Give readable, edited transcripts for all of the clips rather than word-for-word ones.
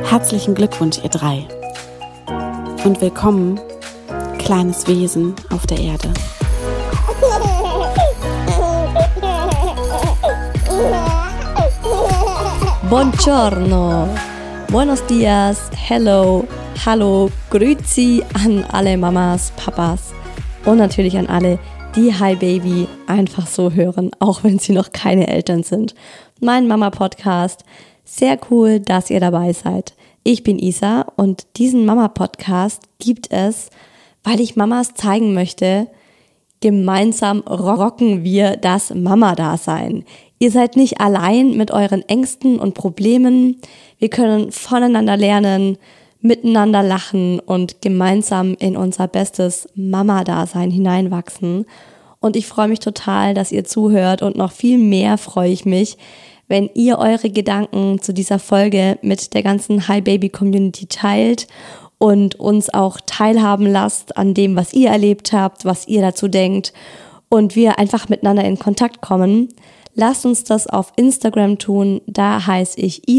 Herzlichen Glückwunsch, ihr drei. Und willkommen, kleines Wesen auf der Erde. Buongiorno, buenos dias, hello, hallo, grüezi an alle Mamas, Papas und natürlich an alle, die Hi Baby einfach so hören, auch wenn sie noch keine Eltern sind. Mein Mama-Podcast, sehr cool, dass ihr dabei seid. Ich bin Isa und diesen Mama-Podcast gibt es, weil ich Mamas zeigen möchte, gemeinsam rocken wir das Mama-Dasein. Ihr seid nicht allein mit euren Ängsten und Problemen. Wir können voneinander lernen, miteinander lachen und gemeinsam in unser bestes Mama-Dasein hineinwachsen. Und ich freue mich total, dass ihr zuhört und noch viel mehr freue ich mich, wenn ihr eure Gedanken zu dieser Folge mit der ganzen Hi Baby Community teilt und uns auch teilhaben lasst an dem, was ihr erlebt habt, was ihr dazu denkt und wir einfach miteinander in Kontakt kommen. Lasst uns das auf Instagram tun, da heiße ich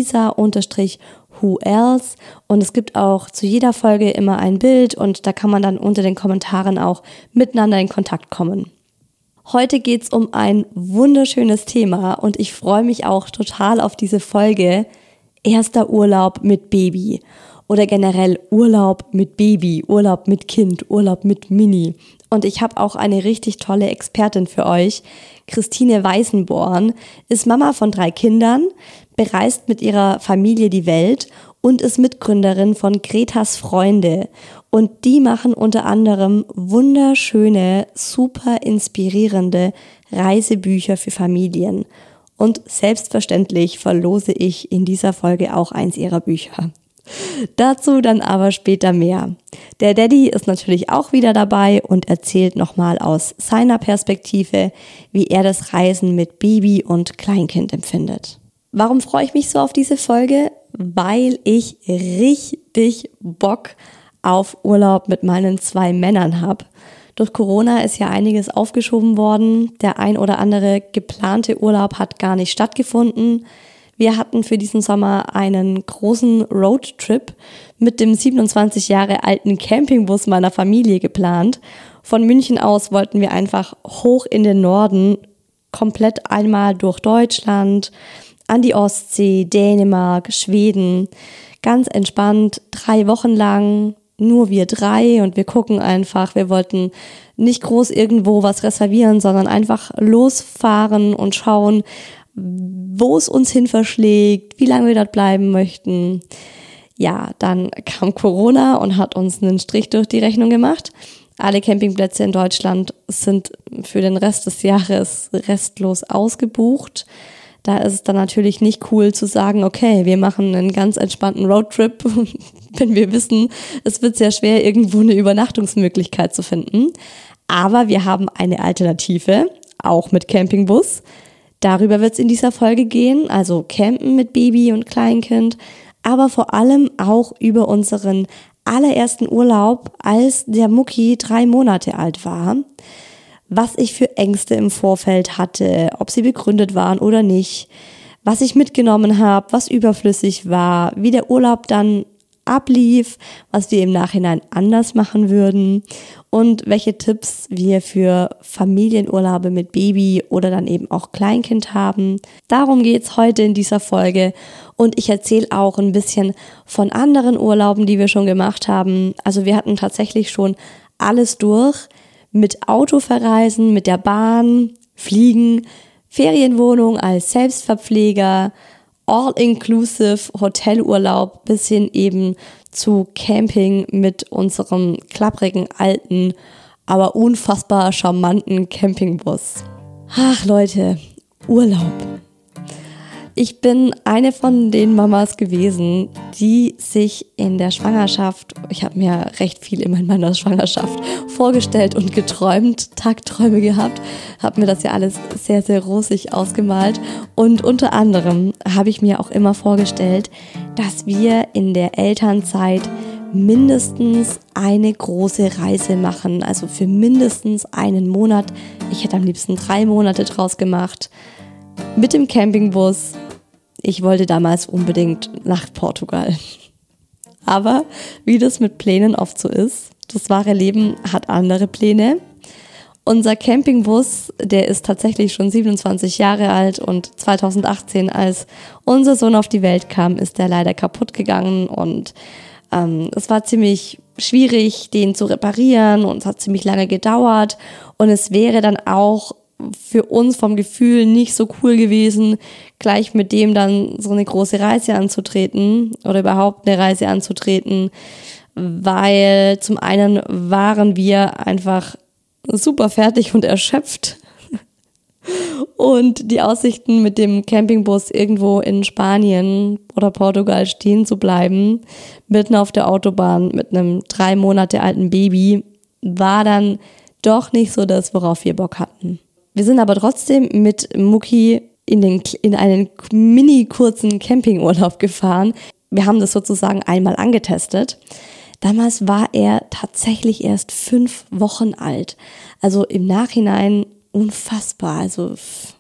Isa_whoelse und es gibt auch zu jeder Folge immer ein Bild und da kann man dann unter den Kommentaren auch miteinander in Kontakt kommen. Heute geht's um ein wunderschönes Thema und ich freue mich auch total auf diese Folge. Erster Urlaub mit Baby oder generell Urlaub mit Baby, Urlaub mit Kind, Urlaub mit Mini. Und ich habe auch eine richtig tolle Expertin für euch. Christine Weißenborn ist Mama von 3 Kindern, bereist mit ihrer Familie die Welt und ist Mitgründerin von Gretas Freunde. Und die machen unter anderem wunderschöne, super inspirierende Reisebücher für Familien. Und selbstverständlich verlose ich in dieser Folge auch eins ihrer Bücher. Dazu dann aber später mehr. Der Daddy ist natürlich auch wieder dabei und erzählt nochmal aus seiner Perspektive, wie er das Reisen mit Baby und Kleinkind empfindet. Warum freue ich mich so auf diese Folge? Weil ich richtig Bock auf Urlaub mit meinen 2 Männern habe. Durch Corona ist ja einiges aufgeschoben worden. Der ein oder andere geplante Urlaub hat gar nicht stattgefunden. Wir hatten für diesen Sommer einen großen Roadtrip mit dem 27 Jahre alten Campingbus meiner Familie geplant. Von München aus wollten wir einfach hoch in den Norden, komplett einmal durch Deutschland, an die Ostsee, Dänemark, Schweden. Ganz entspannt, 3 Wochen lang, nur wir 3 und wir gucken einfach. Wir wollten nicht groß irgendwo was reservieren, sondern einfach losfahren und schauen, wo es uns hin verschlägt, wie lange wir dort bleiben möchten. Ja, dann kam Corona und hat uns einen Strich durch die Rechnung gemacht. Alle Campingplätze in Deutschland sind für den Rest des Jahres restlos ausgebucht. Da ist es dann natürlich nicht cool zu sagen, okay, wir machen einen ganz entspannten Roadtrip, wenn wir wissen, es wird sehr schwer, irgendwo eine Übernachtungsmöglichkeit zu finden. Aber wir haben eine Alternative, auch mit Campingbus. Darüber wird es in dieser Folge gehen, also Campen mit Baby und Kleinkind, aber vor allem auch über unseren allerersten Urlaub, als der Mucki 3 Monate alt war. Was ich für Ängste im Vorfeld hatte, ob sie begründet waren oder nicht, was ich mitgenommen habe, was überflüssig war, wie der Urlaub dann ablief, was wir im Nachhinein anders machen würden und welche Tipps wir für Familienurlaube mit Baby oder dann eben auch Kleinkind haben. Darum geht's heute in dieser Folge und ich erzähle auch ein bisschen von anderen Urlauben, die wir schon gemacht haben. Also wir hatten tatsächlich schon alles durch, mit Auto verreisen, mit der Bahn, Fliegen, Ferienwohnung als Selbstverpfleger, all-inclusive Hotelurlaub bis hin eben zu Camping mit unserem klapprigen, alten, aber unfassbar charmanten Campingbus. Ach Leute, Urlaub. Ich bin eine von den Mamas gewesen, die sich in der Schwangerschaft, ich habe mir recht viel immer in meiner Schwangerschaft vorgestellt und geträumt, Tagträume gehabt, habe mir das ja alles sehr, sehr rosig ausgemalt und unter anderem habe ich mir auch immer vorgestellt, dass wir in der Elternzeit mindestens eine große Reise machen, also für mindestens einen Monat. Ich hätte am liebsten 3 Monate draus gemacht, mit dem Campingbus. Ich wollte damals unbedingt nach Portugal. Aber wie das mit Plänen oft so ist, das wahre Leben hat andere Pläne. Unser Campingbus, der ist tatsächlich schon 27 Jahre alt und 2018, als unser Sohn auf die Welt kam, ist der leider kaputt gegangen und es war ziemlich schwierig, den zu reparieren und es hat ziemlich lange gedauert und es wäre dann auch für uns vom Gefühl nicht so cool gewesen, gleich mit dem dann so eine große Reise anzutreten oder überhaupt eine Reise anzutreten, weil zum einen waren wir einfach super fertig und erschöpft. Und die Aussichten mit dem Campingbus irgendwo in Spanien oder Portugal stehen zu bleiben, mitten auf der Autobahn mit einem 3 Monate alten Baby, war dann doch nicht so das, worauf wir Bock hatten. Wir sind aber trotzdem mit Mucki in einen mini kurzen Campingurlaub gefahren. Wir haben das sozusagen einmal angetestet. Damals war er tatsächlich erst 5 Wochen alt. Also im Nachhinein unfassbar, also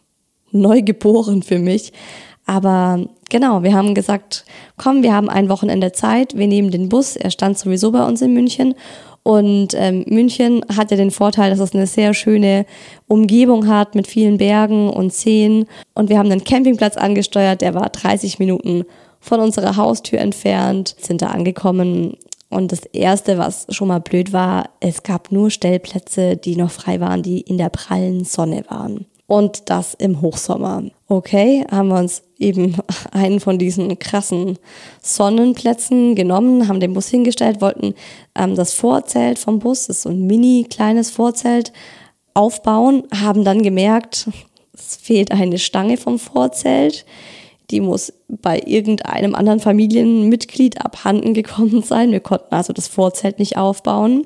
neugeboren für mich. Aber genau, wir haben gesagt, komm, wir haben ein Wochenende Zeit, wir nehmen den Bus. Er stand sowieso bei uns in München. Und München hat ja den Vorteil, dass es eine sehr schöne Umgebung hat mit vielen Bergen und Seen. Und wir haben einen Campingplatz angesteuert, der war 30 Minuten von unserer Haustür entfernt, sind da angekommen. Und das Erste, was schon mal blöd war, es gab nur Stellplätze, die noch frei waren, die in der prallen Sonne waren. Und das im Hochsommer. Okay, haben wir uns eben einen von diesen krassen Sonnenplätzen genommen, haben den Bus hingestellt, wollten das Vorzelt vom Bus, das ist so ein mini kleines Vorzelt, aufbauen, haben dann gemerkt, es fehlt eine Stange vom Vorzelt. Die muss bei irgendeinem anderen Familienmitglied abhanden gekommen sein. Wir konnten also das Vorzelt nicht aufbauen.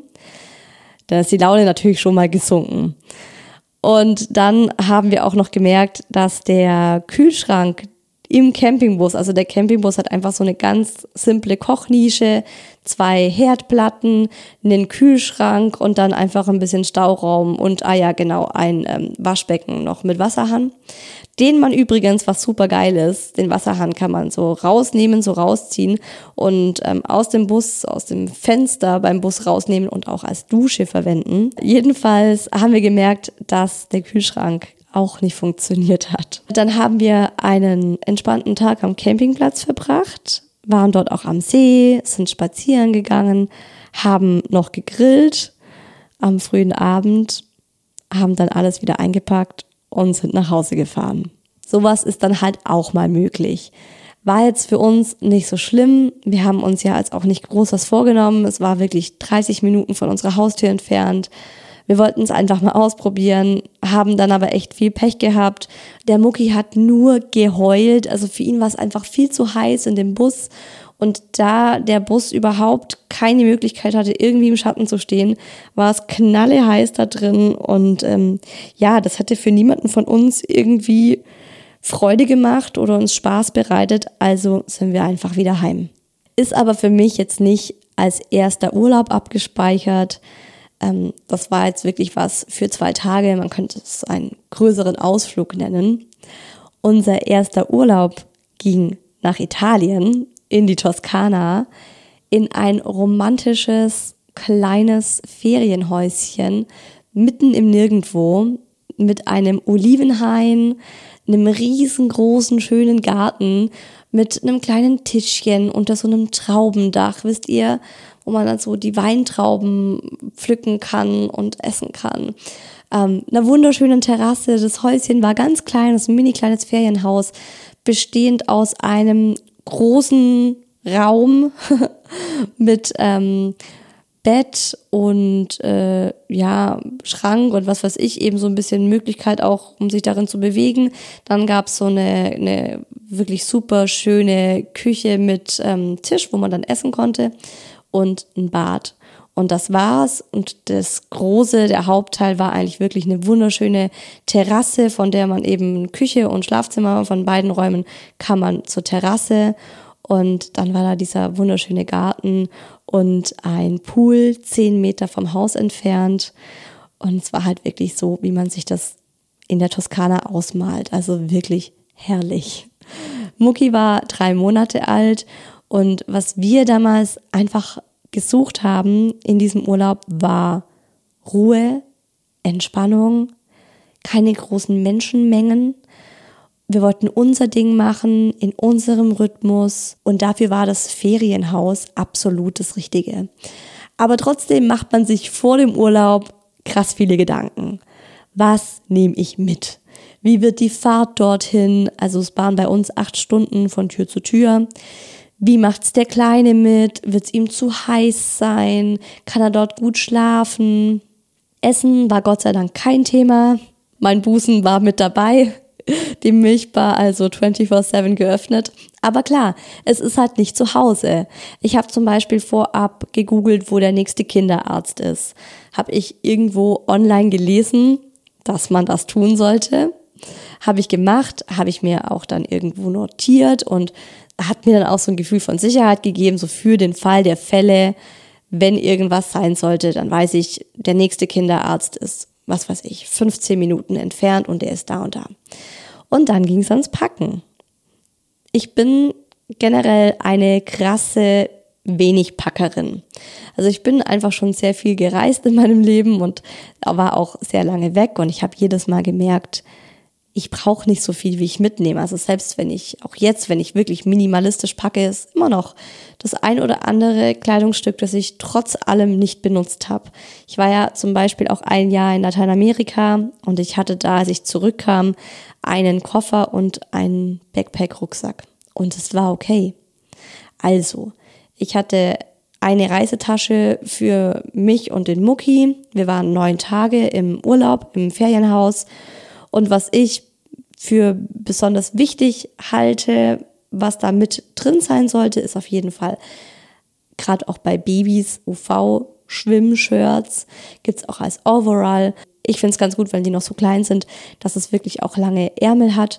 Da ist die Laune natürlich schon mal gesunken. Und dann haben wir auch noch gemerkt, dass der Kühlschrank im Campingbus, also der Campingbus hat einfach so eine ganz simple Kochnische, 2 Herdplatten, einen Kühlschrank und dann einfach ein bisschen Stauraum und, ein Waschbecken noch mit Wasserhahn. Den man übrigens, was super geil ist, den Wasserhahn kann man so rausnehmen, so rausziehen und aus dem Bus, aus dem Fenster beim Bus rausnehmen und auch als Dusche verwenden. Jedenfalls haben wir gemerkt, dass der Kühlschrank auch nicht funktioniert hat. Dann haben wir einen entspannten Tag am Campingplatz verbracht, waren dort auch am See, sind spazieren gegangen, haben noch gegrillt am frühen Abend, haben dann alles wieder eingepackt und sind nach Hause gefahren. Sowas ist dann halt auch mal möglich. War jetzt für uns nicht so schlimm. Wir haben uns ja als auch nicht groß was vorgenommen. Es war wirklich 30 Minuten von unserer Haustür entfernt. Wir wollten es einfach mal ausprobieren, haben dann aber echt viel Pech gehabt. Der Mucki hat nur geheult. Also für ihn war es einfach viel zu heiß in dem Bus. Und da der Bus überhaupt keine Möglichkeit hatte, irgendwie im Schatten zu stehen, war es knalleheiß da drin. Und das hätte für niemanden von uns irgendwie Freude gemacht oder uns Spaß bereitet. Also sind wir einfach wieder heim. Ist aber für mich jetzt nicht als erster Urlaub abgespeichert. Das war jetzt wirklich was für 2 Tage. Man könnte es einen größeren Ausflug nennen. Unser erster Urlaub ging nach Italien, in die Toskana, in ein romantisches, kleines Ferienhäuschen mitten im Nirgendwo mit einem Olivenhain, einem riesengroßen, schönen Garten mit einem kleinen Tischchen unter so einem Traubendach, wisst ihr, wo man dann so die Weintrauben pflücken kann und essen kann. Einer wunderschönen Terrasse, das Häuschen war ganz klein, das ist ein mini kleines Ferienhaus, bestehend aus einem großen Raum mit Bett und Schrank und was weiß ich, eben so ein bisschen Möglichkeit auch, um sich darin zu bewegen. Dann gab es so eine wirklich super schöne Küche mit Tisch, wo man dann essen konnte und ein Bad. Und das war's. Und der Hauptteil war eigentlich wirklich eine wunderschöne Terrasse, von der man eben Küche und Schlafzimmer, von beiden Räumen kann man zur Terrasse. Und dann war da dieser wunderschöne Garten und ein Pool 10 Meter vom Haus entfernt. Und es war halt wirklich so, wie man sich das in der Toskana ausmalt. Also wirklich herrlich. Mucki war 3 Monate alt Und was wir damals einfach gesucht haben in diesem Urlaub war Ruhe, Entspannung, keine großen Menschenmengen. Wir wollten unser Ding machen, in unserem Rhythmus und dafür war das Ferienhaus absolut das Richtige. Aber trotzdem macht man sich vor dem Urlaub krass viele Gedanken. Was nehme ich mit? Wie wird die Fahrt dorthin? Also es waren bei uns 8 Stunden von Tür zu Tür. Wie macht's der Kleine mit? Wird's ihm zu heiß sein? Kann er dort gut schlafen? Essen war Gott sei Dank kein Thema. Mein Busen war mit dabei. Die Milchbar also 24/7 geöffnet. Aber klar, es ist halt nicht zu Hause. Ich habe zum Beispiel vorab gegoogelt, wo der nächste Kinderarzt ist. Habe ich irgendwo online gelesen, dass man das tun sollte. Habe ich gemacht, habe ich mir auch dann irgendwo notiert und hat mir dann auch so ein Gefühl von Sicherheit gegeben, so für den Fall der Fälle, wenn irgendwas sein sollte, dann weiß ich, der nächste Kinderarzt ist, 15 Minuten entfernt und der ist da und da. Und dann ging es ans Packen. Ich bin generell eine krasse Wenigpackerin. Also ich bin einfach schon sehr viel gereist in meinem Leben und war auch sehr lange weg und ich habe jedes Mal gemerkt, ich brauche nicht so viel, wie ich mitnehme. Also selbst wenn ich wirklich minimalistisch packe, ist immer noch das ein oder andere Kleidungsstück, das ich trotz allem nicht benutzt habe. Ich war ja zum Beispiel auch ein Jahr in Lateinamerika und ich hatte da, als ich zurückkam, einen Koffer und einen Backpack-Rucksack. Und es war okay. Also, ich hatte eine Reisetasche für mich und den Mucki. Wir waren 9 Tage im Urlaub, im Ferienhaus. Und was ich für besonders wichtig halte, was da mit drin sein sollte, ist auf jeden Fall, gerade auch bei Babys, UV-Schwimmshirts, gibt's auch als Overall. Ich finde es ganz gut, weil die noch so klein sind, dass es wirklich auch lange Ärmel hat.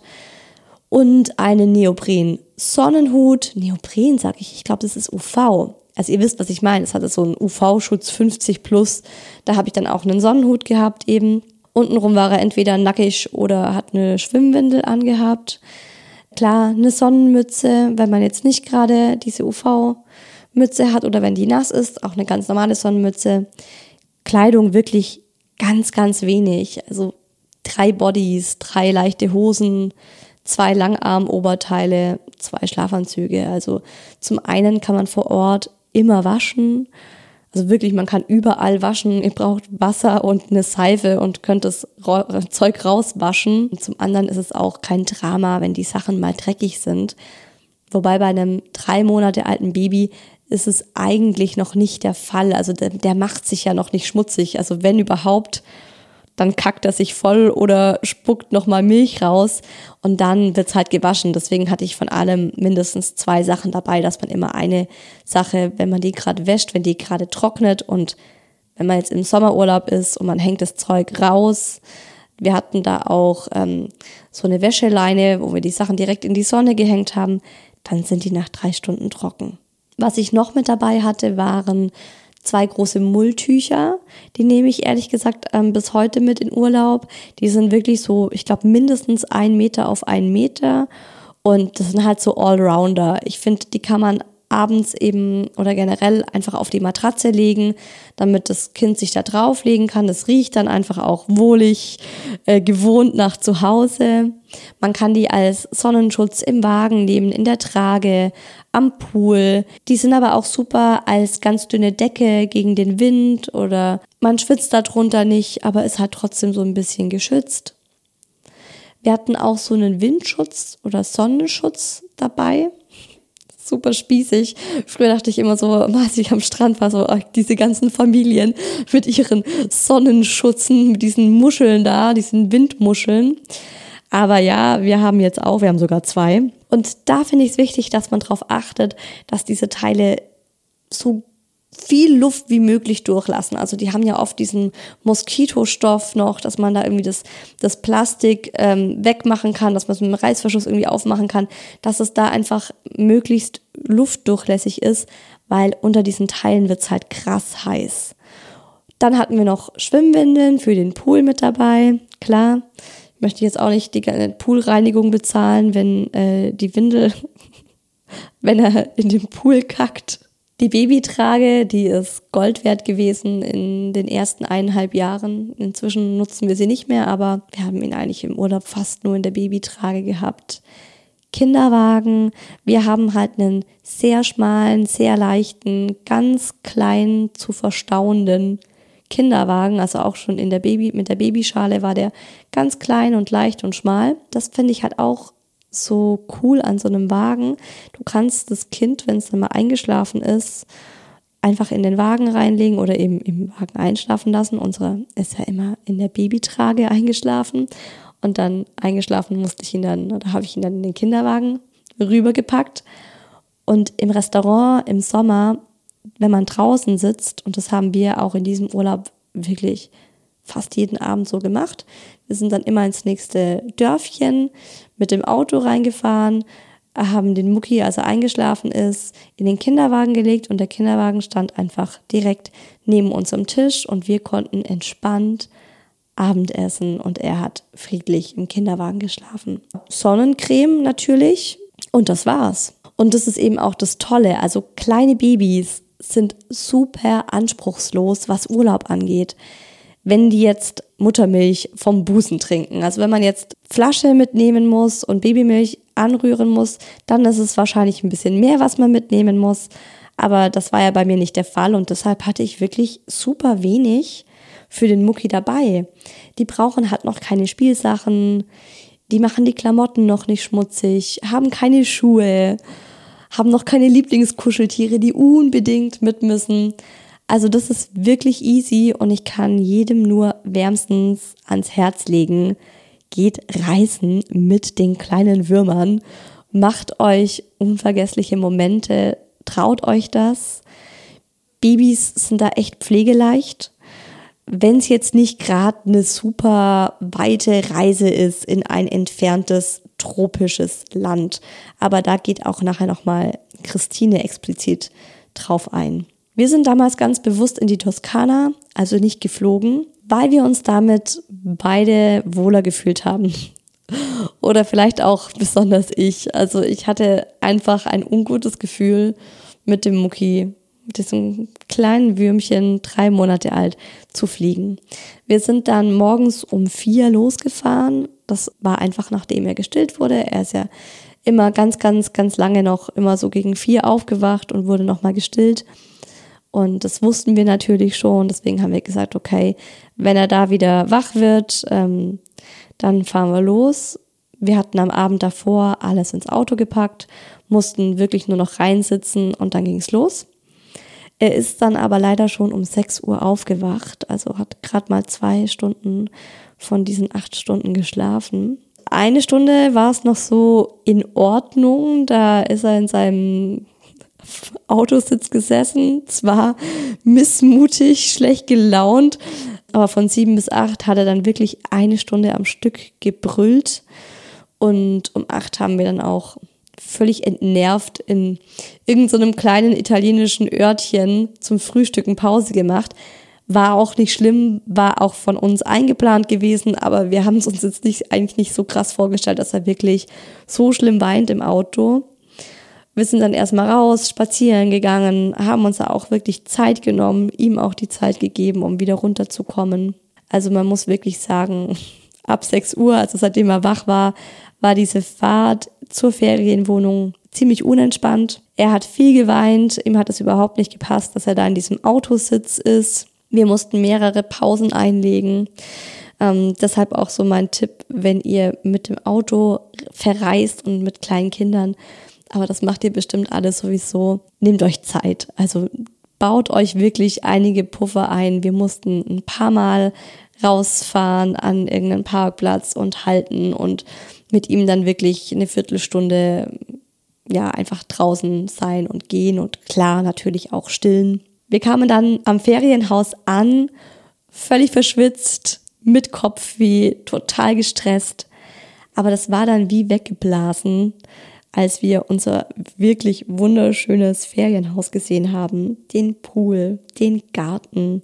Und einen Neopren-Sonnenhut. Neopren, sage ich glaube, das ist UV. Also ihr wisst, was ich meine. Es hatte so einen UV-Schutz 50+. Da habe ich dann auch einen Sonnenhut gehabt eben. Untenrum war er entweder nackig oder hat eine Schwimmwindel angehabt. Klar, eine Sonnenmütze, wenn man jetzt nicht gerade diese UV-Mütze hat oder wenn die nass ist, auch eine ganz normale Sonnenmütze. Kleidung wirklich ganz, ganz wenig. Also 3 Bodys, 3 leichte Hosen, 2 Langarm-Oberteile, 2 Schlafanzüge. Also zum einen kann man vor Ort immer waschen. Also wirklich, man kann überall waschen. Ihr braucht Wasser und eine Seife und könnt das Zeug rauswaschen. Und zum anderen ist es auch kein Drama, wenn die Sachen mal dreckig sind. Wobei bei einem 3 Monate alten Baby ist es eigentlich noch nicht der Fall. Also der macht sich ja noch nicht schmutzig. Also wenn überhaupt, dann kackt er sich voll oder spuckt nochmal Milch raus und dann wird's halt gewaschen. Deswegen hatte ich von allem mindestens 2 Sachen dabei, dass man immer eine Sache, wenn man die gerade wäscht, wenn die gerade trocknet und wenn man jetzt im Sommerurlaub ist und man hängt das Zeug raus. Wir hatten da auch so eine Wäscheleine, wo wir die Sachen direkt in die Sonne gehängt haben. Dann sind die nach 3 Stunden trocken. Was ich noch mit dabei hatte, waren 2 große Mulltücher, die nehme ich ehrlich gesagt bis heute mit in Urlaub. Die sind wirklich so, ich glaube mindestens 1 Meter auf 1 Meter und das sind halt so Allrounder. Ich finde, die kann man abends eben oder generell einfach auf die Matratze legen, damit das Kind sich da drauflegen kann. Das riecht dann einfach auch wohlig, gewohnt nach zu Hause. Man kann die als Sonnenschutz im Wagen nehmen, in der Trage, am Pool. Die sind aber auch super als ganz dünne Decke gegen den Wind oder man schwitzt darunter nicht, aber ist halt trotzdem so ein bisschen geschützt. Wir hatten auch so einen Windschutz oder Sonnenschutz dabei. Super spießig. Früher dachte ich immer so, als ich am Strand war, so diese ganzen Familien mit ihren Sonnenschutzen, mit diesen Muscheln da, diesen Windmuscheln. Aber ja, wir haben sogar 2. Und da finde ich es wichtig, dass man darauf achtet, dass diese Teile so viel Luft wie möglich durchlassen. Also die haben ja oft diesen Moskitostoff noch, dass man da irgendwie das Plastik wegmachen kann, dass man es mit dem Reißverschluss irgendwie aufmachen kann, dass es da einfach möglichst luftdurchlässig ist, weil unter diesen Teilen wird es halt krass heiß. Dann hatten wir noch Schwimmwindeln für den Pool mit dabei, klar. Ich möchte jetzt auch nicht die Poolreinigung bezahlen, wenn die Windel wenn er in den Pool kackt. Die Babytrage, die ist Gold wert gewesen in den ersten 1,5 Jahren. Inzwischen nutzen wir sie nicht mehr, aber wir haben ihn eigentlich im Urlaub fast nur in der Babytrage gehabt. Kinderwagen, wir haben halt einen sehr schmalen, sehr leichten, ganz klein zu verstauenden Kinderwagen, also auch schon mit der Babyschale war der ganz klein und leicht und schmal. Das finde ich halt auch so cool an so einem Wagen. Du kannst das Kind, wenn es dann mal eingeschlafen ist, einfach in den Wagen reinlegen oder eben im Wagen einschlafen lassen. Unsere ist ja immer in der Babytrage eingeschlafen und dann eingeschlafen habe ich ihn dann in den Kinderwagen rübergepackt. Und im Restaurant im Sommer, wenn man draußen sitzt, und das haben wir auch in diesem Urlaub wirklich fast jeden Abend so gemacht. Wir sind dann immer ins nächste Dörfchen mit dem Auto reingefahren, haben den Mucki, als er eingeschlafen ist, in den Kinderwagen gelegt und der Kinderwagen stand einfach direkt neben uns am Tisch und wir konnten entspannt Abendessen und er hat friedlich im Kinderwagen geschlafen. Sonnencreme natürlich und das war's. Und das ist eben auch das Tolle, also kleine Babys sind super anspruchslos, was Urlaub angeht. Wenn die jetzt Muttermilch vom Busen trinken, also wenn man jetzt Flasche mitnehmen muss und Babymilch anrühren muss, dann ist es wahrscheinlich ein bisschen mehr, was man mitnehmen muss. Aber das war ja bei mir nicht der Fall und deshalb hatte ich wirklich super wenig für den Mucki dabei. Die brauchen halt noch keine Spielsachen, die machen die Klamotten noch nicht schmutzig, haben keine Schuhe, haben noch keine Lieblingskuscheltiere, die unbedingt mit müssen. Also das ist wirklich easy und ich kann jedem nur wärmstens ans Herz legen. Geht reisen mit den kleinen Würmern, macht euch unvergessliche Momente, traut euch das. Babys sind da echt pflegeleicht. Wenn es jetzt nicht gerade eine super weite Reise ist in ein entferntes tropisches Land. Aber da geht auch nachher nochmal Christine explizit drauf ein. Wir sind damals ganz bewusst in die Toskana, also nicht geflogen, weil wir uns damit beide wohler gefühlt haben. Oder vielleicht auch besonders ich. Also ich hatte einfach ein ungutes Gefühl mit dem Mucki, mit diesem kleinen Würmchen, 3 Monate alt, zu fliegen. Wir sind dann morgens um 4 losgefahren. Das war einfach, nachdem er gestillt wurde. Er ist ja immer ganz, ganz, ganz lange noch immer so gegen 4 aufgewacht und wurde nochmal gestillt. Und das wussten wir natürlich schon. Deswegen haben wir gesagt, okay, wenn er da wieder wach wird, dann fahren wir los. Wir hatten am Abend davor alles ins Auto gepackt, mussten wirklich nur noch reinsitzen und dann ging es los. Er ist dann aber leider schon um 6 Uhr aufgewacht, also hat gerade mal 2 Stunden von diesen 8 Stunden geschlafen. 1 Stunde war es noch so in Ordnung, da ist er in seinem Autositz gesessen, zwar missmutig, schlecht gelaunt, aber von 7 bis 8 hat er dann wirklich 1 Stunde am Stück gebrüllt und um 8 haben wir dann auch völlig entnervt in irgendeinem kleinen italienischen Örtchen zum Frühstücken Pause gemacht. War auch nicht schlimm, war auch von uns eingeplant gewesen, aber wir haben es uns jetzt eigentlich nicht so krass vorgestellt, dass er wirklich so schlimm weint im Auto. Wir sind dann erstmal raus, spazieren gegangen, haben uns da auch wirklich Zeit genommen, ihm auch die Zeit gegeben, um wieder runterzukommen. Also man muss wirklich sagen, ab 6 Uhr, also seitdem er wach war, war diese Fahrt zur Ferienwohnung ziemlich unentspannt. Er hat viel geweint, ihm hat es überhaupt nicht gepasst, dass er da in diesem Autositz ist. Wir mussten mehrere Pausen einlegen. Deshalb auch so mein Tipp, wenn ihr mit dem Auto verreist und mit kleinen Kindern, aber das macht ihr bestimmt alles sowieso, nehmt euch Zeit. Also baut euch wirklich einige Puffer ein. Wir mussten ein paar Mal rausfahren an irgendeinen Parkplatz und halten und mit ihm dann wirklich eine Viertelstunde ja einfach draußen sein und gehen und klar natürlich auch stillen. Wir kamen dann am Ferienhaus an, völlig verschwitzt, mit Kopfweh, total gestresst. Aber das war dann wie weggeblasen, als wir unser wirklich wunderschönes Ferienhaus gesehen haben. Den Pool, den Garten.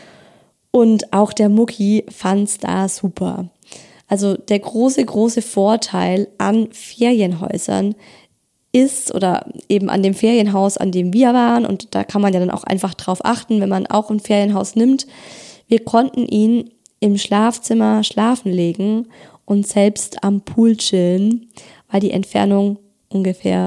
Und auch der Mucki fand's da super. Also der große, große Vorteil an Ferienhäusern ist oder eben an dem Ferienhaus, an dem wir waren, und da kann man ja dann auch einfach drauf achten, wenn man auch ein Ferienhaus nimmt. Wir konnten ihn im Schlafzimmer schlafen legen und selbst am Pool chillen, weil die Entfernung ungefähr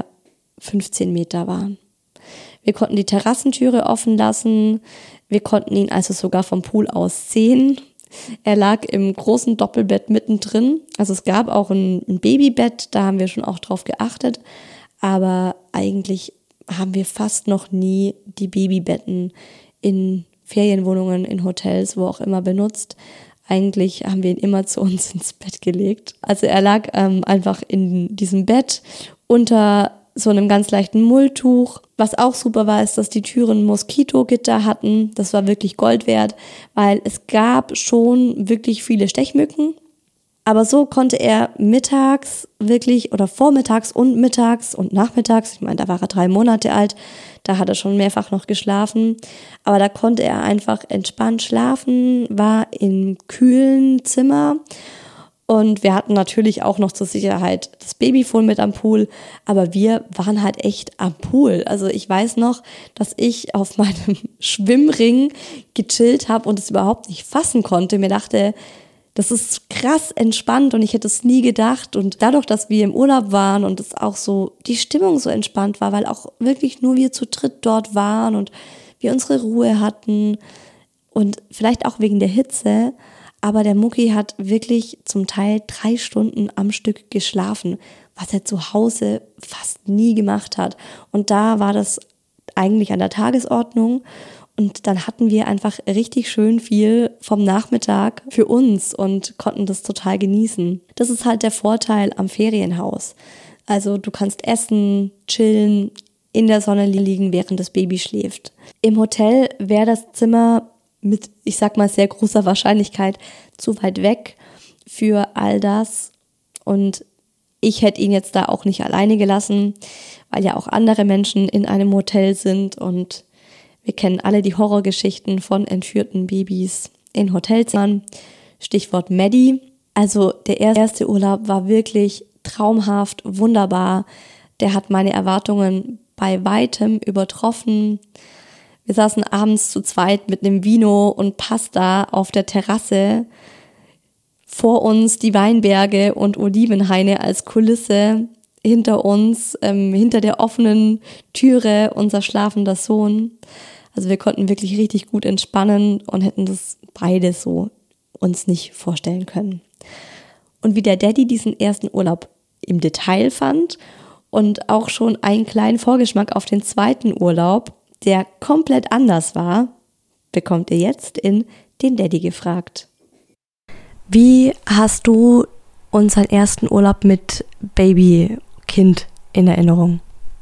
15 Meter war. Wir konnten die Terrassentüre offen lassen, wir konnten ihn also sogar vom Pool aus sehen. Er lag im großen Doppelbett mittendrin, also es gab auch ein Babybett, da haben wir schon auch drauf geachtet, aber eigentlich haben wir fast noch nie die Babybetten in Ferienwohnungen, in Hotels, wo auch immer benutzt. Eigentlich haben wir ihn immer zu uns ins Bett gelegt. Also er lag einfach in diesem Bett unter so einem ganz leichten Mulltuch. Was auch super war, ist, dass die Türen Moskitogitter hatten. Das war wirklich Gold wert, weil es gab schon wirklich viele Stechmücken. Aber so konnte er mittags wirklich oder vormittags und mittags und nachmittags, ich meine, da war er 3 Monate alt, da hat er schon mehrfach noch geschlafen, aber da konnte er einfach entspannt schlafen, war im kühlen Zimmer. Und wir hatten natürlich auch noch zur Sicherheit das Babyphone mit am Pool, aber wir waren halt echt am Pool. Also ich weiß noch, dass ich auf meinem Schwimmring gechillt habe und es überhaupt nicht fassen konnte. Mir dachte, das ist krass entspannt und ich hätte es nie gedacht. Und dadurch, dass wir im Urlaub waren und es auch so die Stimmung so entspannt war, weil auch wirklich nur wir zu dritt dort waren und wir unsere Ruhe hatten und vielleicht auch wegen der Hitze, aber der Mucki hat wirklich zum Teil 3 Stunden am Stück geschlafen, was er zu Hause fast nie gemacht hat. Und da war das eigentlich an der Tagesordnung. Und dann hatten wir einfach richtig schön viel vom Nachmittag für uns und konnten das total genießen. Das ist halt der Vorteil am Ferienhaus. Also du kannst essen, chillen, in der Sonne liegen, während das Baby schläft. Im Hotel wäre das Zimmer mit, ich sag mal, sehr großer Wahrscheinlichkeit zu weit weg für all das. Und ich hätte ihn jetzt da auch nicht alleine gelassen, weil ja auch andere Menschen in einem Hotel sind und wir kennen alle die Horrorgeschichten von entführten Babys in Hotelzimmern. Stichwort Maddie. Also der erste Urlaub war wirklich traumhaft, wunderbar. Der hat meine Erwartungen bei weitem übertroffen. Wir saßen abends zu zweit mit einem Vino und Pasta auf der Terrasse. Vor uns die Weinberge und Olivenhaine als Kulisse. Hinter uns, hinter der offenen Türe, unser schlafender Sohn. Also wir konnten wirklich richtig gut entspannen und hätten das beide so uns nicht vorstellen können. Und wie der Daddy diesen ersten Urlaub im Detail fand und auch schon einen kleinen Vorgeschmack auf den zweiten Urlaub, der komplett anders war, bekommt ihr jetzt in den Daddy gefragt. Wie hast du unseren ersten Urlaub mit Babykind in Erinnerung?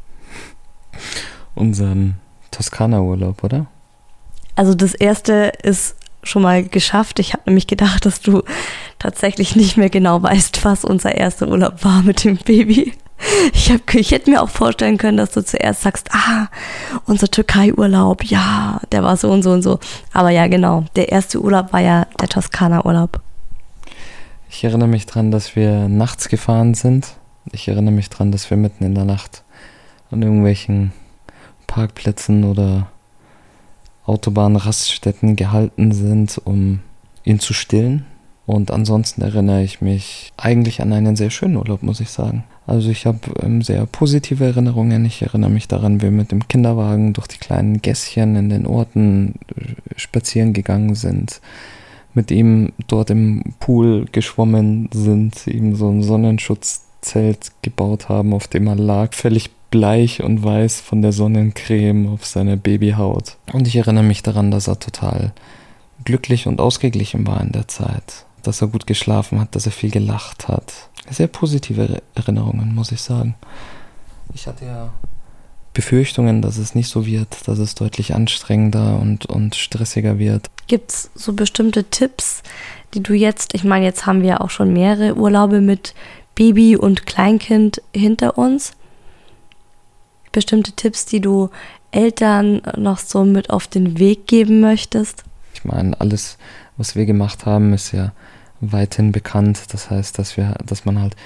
Unseren Toskana-Urlaub, oder? Also das erste ist schon mal geschafft. Ich habe nämlich gedacht, dass du tatsächlich nicht mehr genau weißt, was unser erster Urlaub war mit dem Baby. Ich hätte mir auch vorstellen können, dass du zuerst sagst, unser Türkei-Urlaub, ja, der war so und so und so. Aber ja, genau, der erste Urlaub war ja der Toskana-Urlaub. Ich erinnere mich dran, dass wir nachts gefahren sind. Ich erinnere mich dran, dass wir mitten in der Nacht an irgendwelchen Parkplätzen oder Autobahnraststätten gehalten sind, um ihn zu stillen. Und ansonsten erinnere ich mich eigentlich an einen sehr schönen Urlaub, muss ich sagen. Also ich habe sehr positive Erinnerungen. Ich erinnere mich daran, wie wir mit dem Kinderwagen durch die kleinen Gässchen in den Orten spazieren gegangen sind, mit ihm dort im Pool geschwommen sind, ihm so ein Sonnenschutzzelt gebaut haben, auf dem er lag, völlig bleich und weiß von der Sonnencreme auf seiner Babyhaut. Und ich erinnere mich daran, dass er total glücklich und ausgeglichen war in der Zeit, dass er gut geschlafen hat, dass er viel gelacht hat. Sehr positive Erinnerungen, muss ich sagen. Ich hatte ja Befürchtungen, dass es nicht so wird, dass es deutlich anstrengender und stressiger wird. Gibt es so bestimmte Tipps, die du jetzt, ich meine, jetzt haben wir ja auch schon mehrere Urlaube mit Baby und Kleinkind hinter uns. Bestimmte Tipps, die du Eltern noch so mit auf den Weg geben möchtest? Ich meine, alles, was wir gemacht haben, ist ja weithin bekannt. Das heißt, dass man halt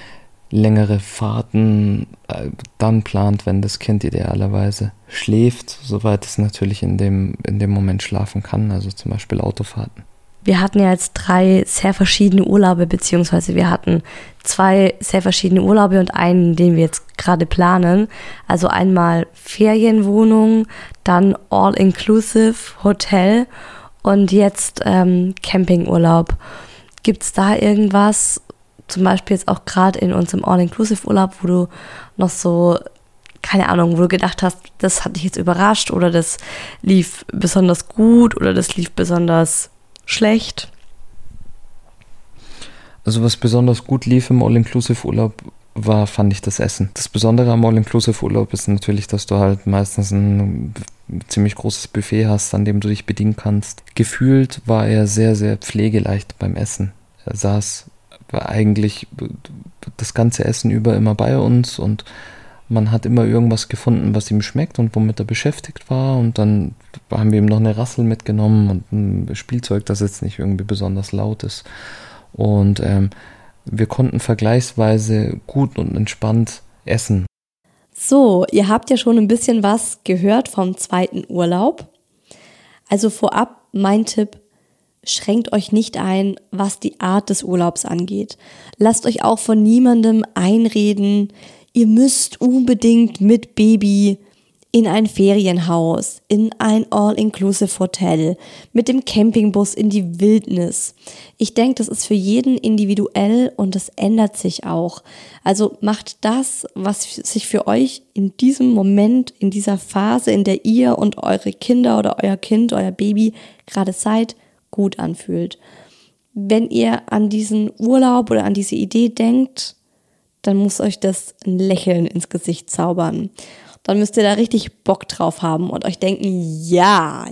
längere Fahrten dann plant, wenn das Kind idealerweise schläft, soweit es natürlich in dem Moment schlafen kann, also zum Beispiel Autofahrten. Wir hatten ja jetzt 3 sehr verschiedene Urlaube, beziehungsweise wir hatten 2 sehr verschiedene Urlaube und einen, den wir jetzt gerade planen. Also einmal Ferienwohnung, dann All-Inclusive Hotel und jetzt Campingurlaub. Gibt es da irgendwas, zum Beispiel jetzt auch gerade in unserem All-Inclusive-Urlaub, wo du noch so, keine Ahnung, wo du gedacht hast, das hat dich jetzt überrascht oder das lief besonders gut oder das lief besonders schlecht? Also was besonders gut lief im All-Inclusive-Urlaub war, fand ich, das Essen. Das Besondere am All-Inclusive-Urlaub ist natürlich, dass du halt meistens ein ziemlich großes Buffet hast, an dem du dich bedienen kannst. Gefühlt war er sehr, sehr pflegeleicht beim Essen. Er war eigentlich das ganze Essen über immer bei uns und man hat immer irgendwas gefunden, was ihm schmeckt und womit er beschäftigt war. Und dann haben wir ihm noch eine Rassel mitgenommen und ein Spielzeug, das jetzt nicht irgendwie besonders laut ist. Und wir konnten vergleichsweise gut und entspannt essen. So, ihr habt ja schon ein bisschen was gehört vom zweiten Urlaub. Also vorab mein Tipp: Schränkt euch nicht ein, was die Art des Urlaubs angeht. Lasst euch auch von niemandem einreden, ihr müsst unbedingt mit Baby in ein Ferienhaus, in ein All-Inclusive-Hotel, mit dem Campingbus in die Wildnis. Ich denke, das ist für jeden individuell und das ändert sich auch. Also macht das, was sich für euch in diesem Moment, in dieser Phase, in der ihr und eure Kinder oder euer Kind, euer Baby gerade seid, gut anfühlt. Wenn ihr an diesen Urlaub oder an diese Idee denkt, dann muss euch das ein Lächeln ins Gesicht zaubern. Dann müsst ihr da richtig Bock drauf haben und euch denken, ja.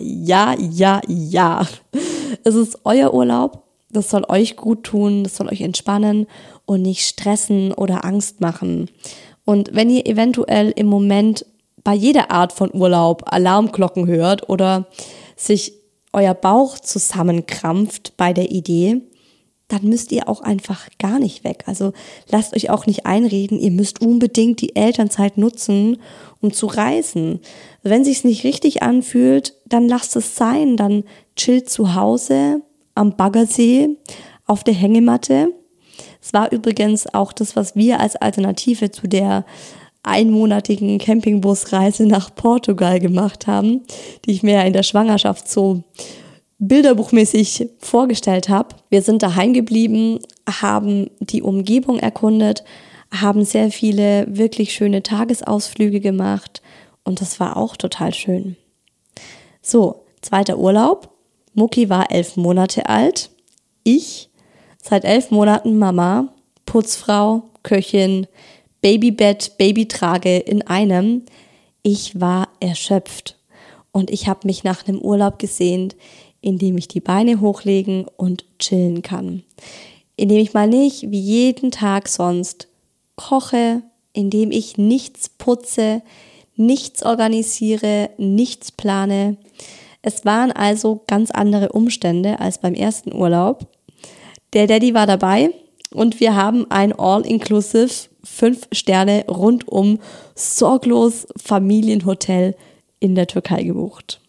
Es ist euer Urlaub, das soll euch gut tun, das soll euch entspannen und nicht stressen oder Angst machen. Und wenn ihr eventuell im Moment bei jeder Art von Urlaub Alarmglocken hört oder sich euer Bauch zusammenkrampft bei der Idee, dann müsst ihr auch einfach gar nicht weg. Also lasst euch auch nicht einreden, ihr müsst unbedingt die Elternzeit nutzen, um zu reisen. Wenn sich's nicht richtig anfühlt, dann lasst es sein. Dann chillt zu Hause am Baggersee auf der Hängematte. Es war übrigens auch das, was wir als Alternative zu der einmonatigen Campingbusreise nach Portugal gemacht haben, die ich mir ja in der Schwangerschaft so bilderbuchmäßig vorgestellt habe. Wir sind daheim geblieben, haben die Umgebung erkundet, haben sehr viele wirklich schöne Tagesausflüge gemacht und das war auch total schön. So, zweiter Urlaub. Mucki war 11 Monate alt. Ich, seit 11 Monaten Mama, Putzfrau, Köchin, Babybett, Babytrage in einem. Ich war erschöpft und ich habe mich nach einem Urlaub gesehnt, in dem ich die Beine hochlegen und chillen kann. In dem ich mal nicht wie jeden Tag sonst koche, in dem ich nichts putze, nichts organisiere, nichts plane. Es waren also ganz andere Umstände als beim ersten Urlaub. Der Daddy war dabei und wir haben ein All-Inclusive 5 Sterne rundum sorglos Familienhotel in der Türkei gebucht.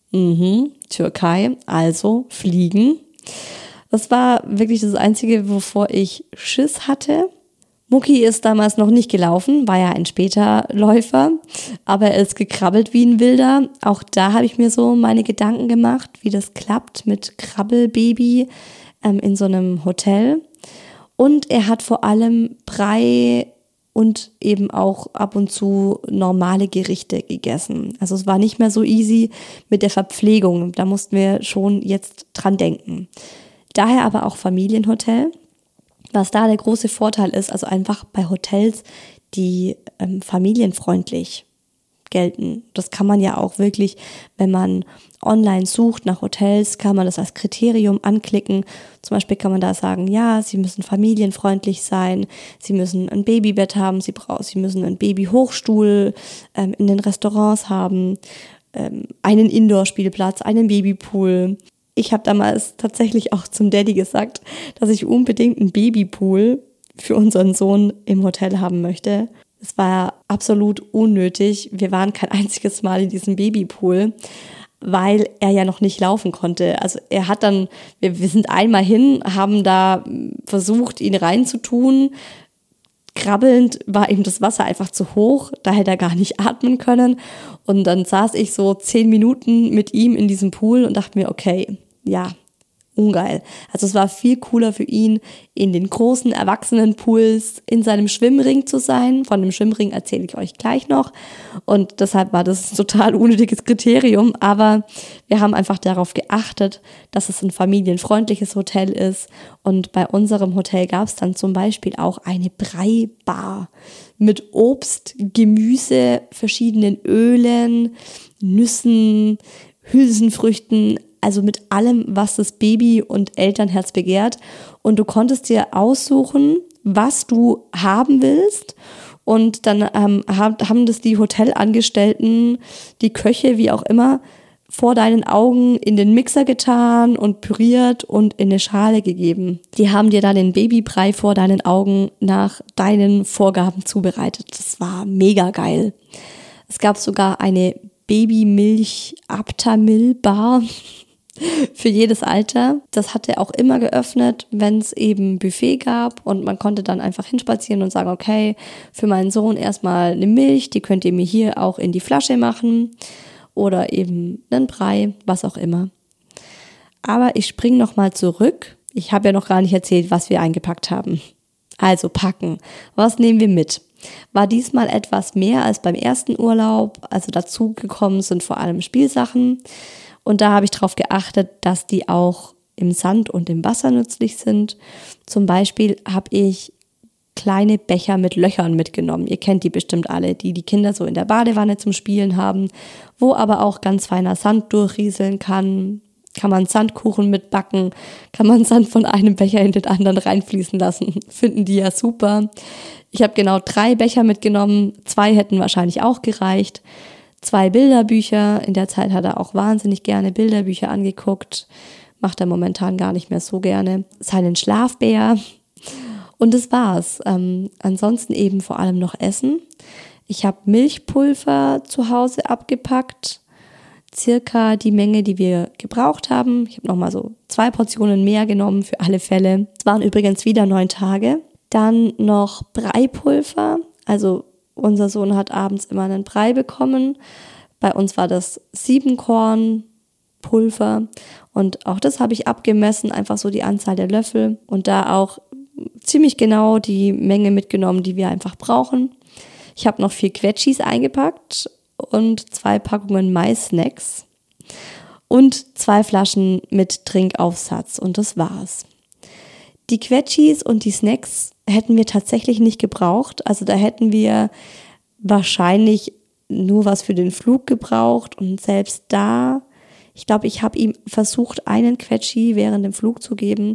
Türkei, also fliegen. Das war wirklich das Einzige, wovor ich Schiss hatte. Mucki ist damals noch nicht gelaufen, war ja ein später Läufer, aber er ist gekrabbelt wie ein Wilder. Auch da habe ich mir so meine Gedanken gemacht, wie das klappt mit Krabbelbaby in so einem Hotel. Und er hat vor allem Brei und eben auch ab und zu normale Gerichte gegessen. Also es war nicht mehr so easy mit der Verpflegung. Da mussten wir schon jetzt dran denken. Daher aber auch Familienhotel. Was da der große Vorteil ist, also einfach bei Hotels, die familienfreundlich gelten. Das kann man ja auch wirklich, wenn man online sucht nach Hotels, kann man das als Kriterium anklicken. Zum Beispiel kann man da sagen, ja, sie müssen familienfreundlich sein, sie müssen ein Babybett haben, sie müssen einen Babyhochstuhl in den Restaurants haben, einen Indoor-Spielplatz, einen Babypool. Ich habe damals tatsächlich auch zum Daddy gesagt, dass ich unbedingt einen Babypool für unseren Sohn im Hotel haben möchte. Es war absolut unnötig. Wir waren kein einziges Mal in diesem Babypool, weil er ja noch nicht laufen konnte. Also er hat dann, wir sind einmal hin, haben da versucht, ihn reinzutun. Krabbelnd war ihm das Wasser einfach zu hoch, da hätte er gar nicht atmen können. Und dann saß ich so 10 Minuten mit ihm in diesem Pool und dachte mir, okay, ja, ungeil. Also es war viel cooler für ihn, in den großen Erwachsenenpools in seinem Schwimmring zu sein. Von dem Schwimmring erzähle ich euch gleich noch. Und deshalb war das ein total unnötiges Kriterium. Aber wir haben einfach darauf geachtet, dass es ein familienfreundliches Hotel ist. Und bei unserem Hotel gab es dann zum Beispiel auch eine Brei-Bar mit Obst, Gemüse, verschiedenen Ölen, Nüssen, Hülsenfrüchten, also mit allem, was das Baby- und Elternherz begehrt. Und du konntest dir aussuchen, was du haben willst. Und dann haben das die Hotelangestellten, die Köche, wie auch immer, vor deinen Augen in den Mixer getan und püriert und in eine Schale gegeben. Die haben dir dann den Babybrei vor deinen Augen nach deinen Vorgaben zubereitet. Das war mega geil. Es gab sogar eine Babymilch-Aptamil-Bar für jedes Alter. Das hatte auch immer geöffnet, wenn es eben Buffet gab und man konnte dann einfach hinspazieren und sagen, okay, für meinen Sohn erstmal eine Milch, die könnt ihr mir hier auch in die Flasche machen oder eben einen Brei, was auch immer. Aber ich springe nochmal zurück. Ich habe ja noch gar nicht erzählt, was wir eingepackt haben. Also packen. Was nehmen wir mit? War diesmal etwas mehr als beim ersten Urlaub. Also dazu gekommen sind vor allem Spielsachen. Und da habe ich darauf geachtet, dass die auch im Sand und im Wasser nützlich sind. Zum Beispiel habe ich kleine Becher mit Löchern mitgenommen. Ihr kennt die bestimmt alle, die die Kinder so in der Badewanne zum Spielen haben, wo aber auch ganz feiner Sand durchrieseln kann. Kann man Sandkuchen mitbacken, kann man Sand von einem Becher in den anderen reinfließen lassen. Finden die ja super. Ich habe genau 3 Becher mitgenommen, 2 hätten wahrscheinlich auch gereicht. 2 Bilderbücher, in der Zeit hat er auch wahnsinnig gerne Bilderbücher angeguckt, macht er momentan gar nicht mehr so gerne. Seinen Schlafbär und das war's. Ansonsten eben vor allem noch Essen. Ich habe Milchpulver zu Hause abgepackt, circa die Menge, die wir gebraucht haben. Ich habe nochmal so 2 Portionen mehr genommen für alle Fälle. Es waren übrigens wieder 9 Tage. Dann noch Breipulver, also unser Sohn hat abends immer einen Brei bekommen. Bei uns war das 7-Korn-Pulver und auch das habe ich abgemessen, einfach so die Anzahl der Löffel und da auch ziemlich genau die Menge mitgenommen, die wir einfach brauchen. Ich habe noch 4 Quetschis eingepackt und 2 Packungen Mais-Snacks und 2 Flaschen mit Trinkaufsatz und das war's. Die Quetschis und die Snacks hätten wir tatsächlich nicht gebraucht. Also da hätten wir wahrscheinlich nur was für den Flug gebraucht. Und selbst da, ich glaube, ich habe ihm versucht, einen Quetschi während dem Flug zu geben,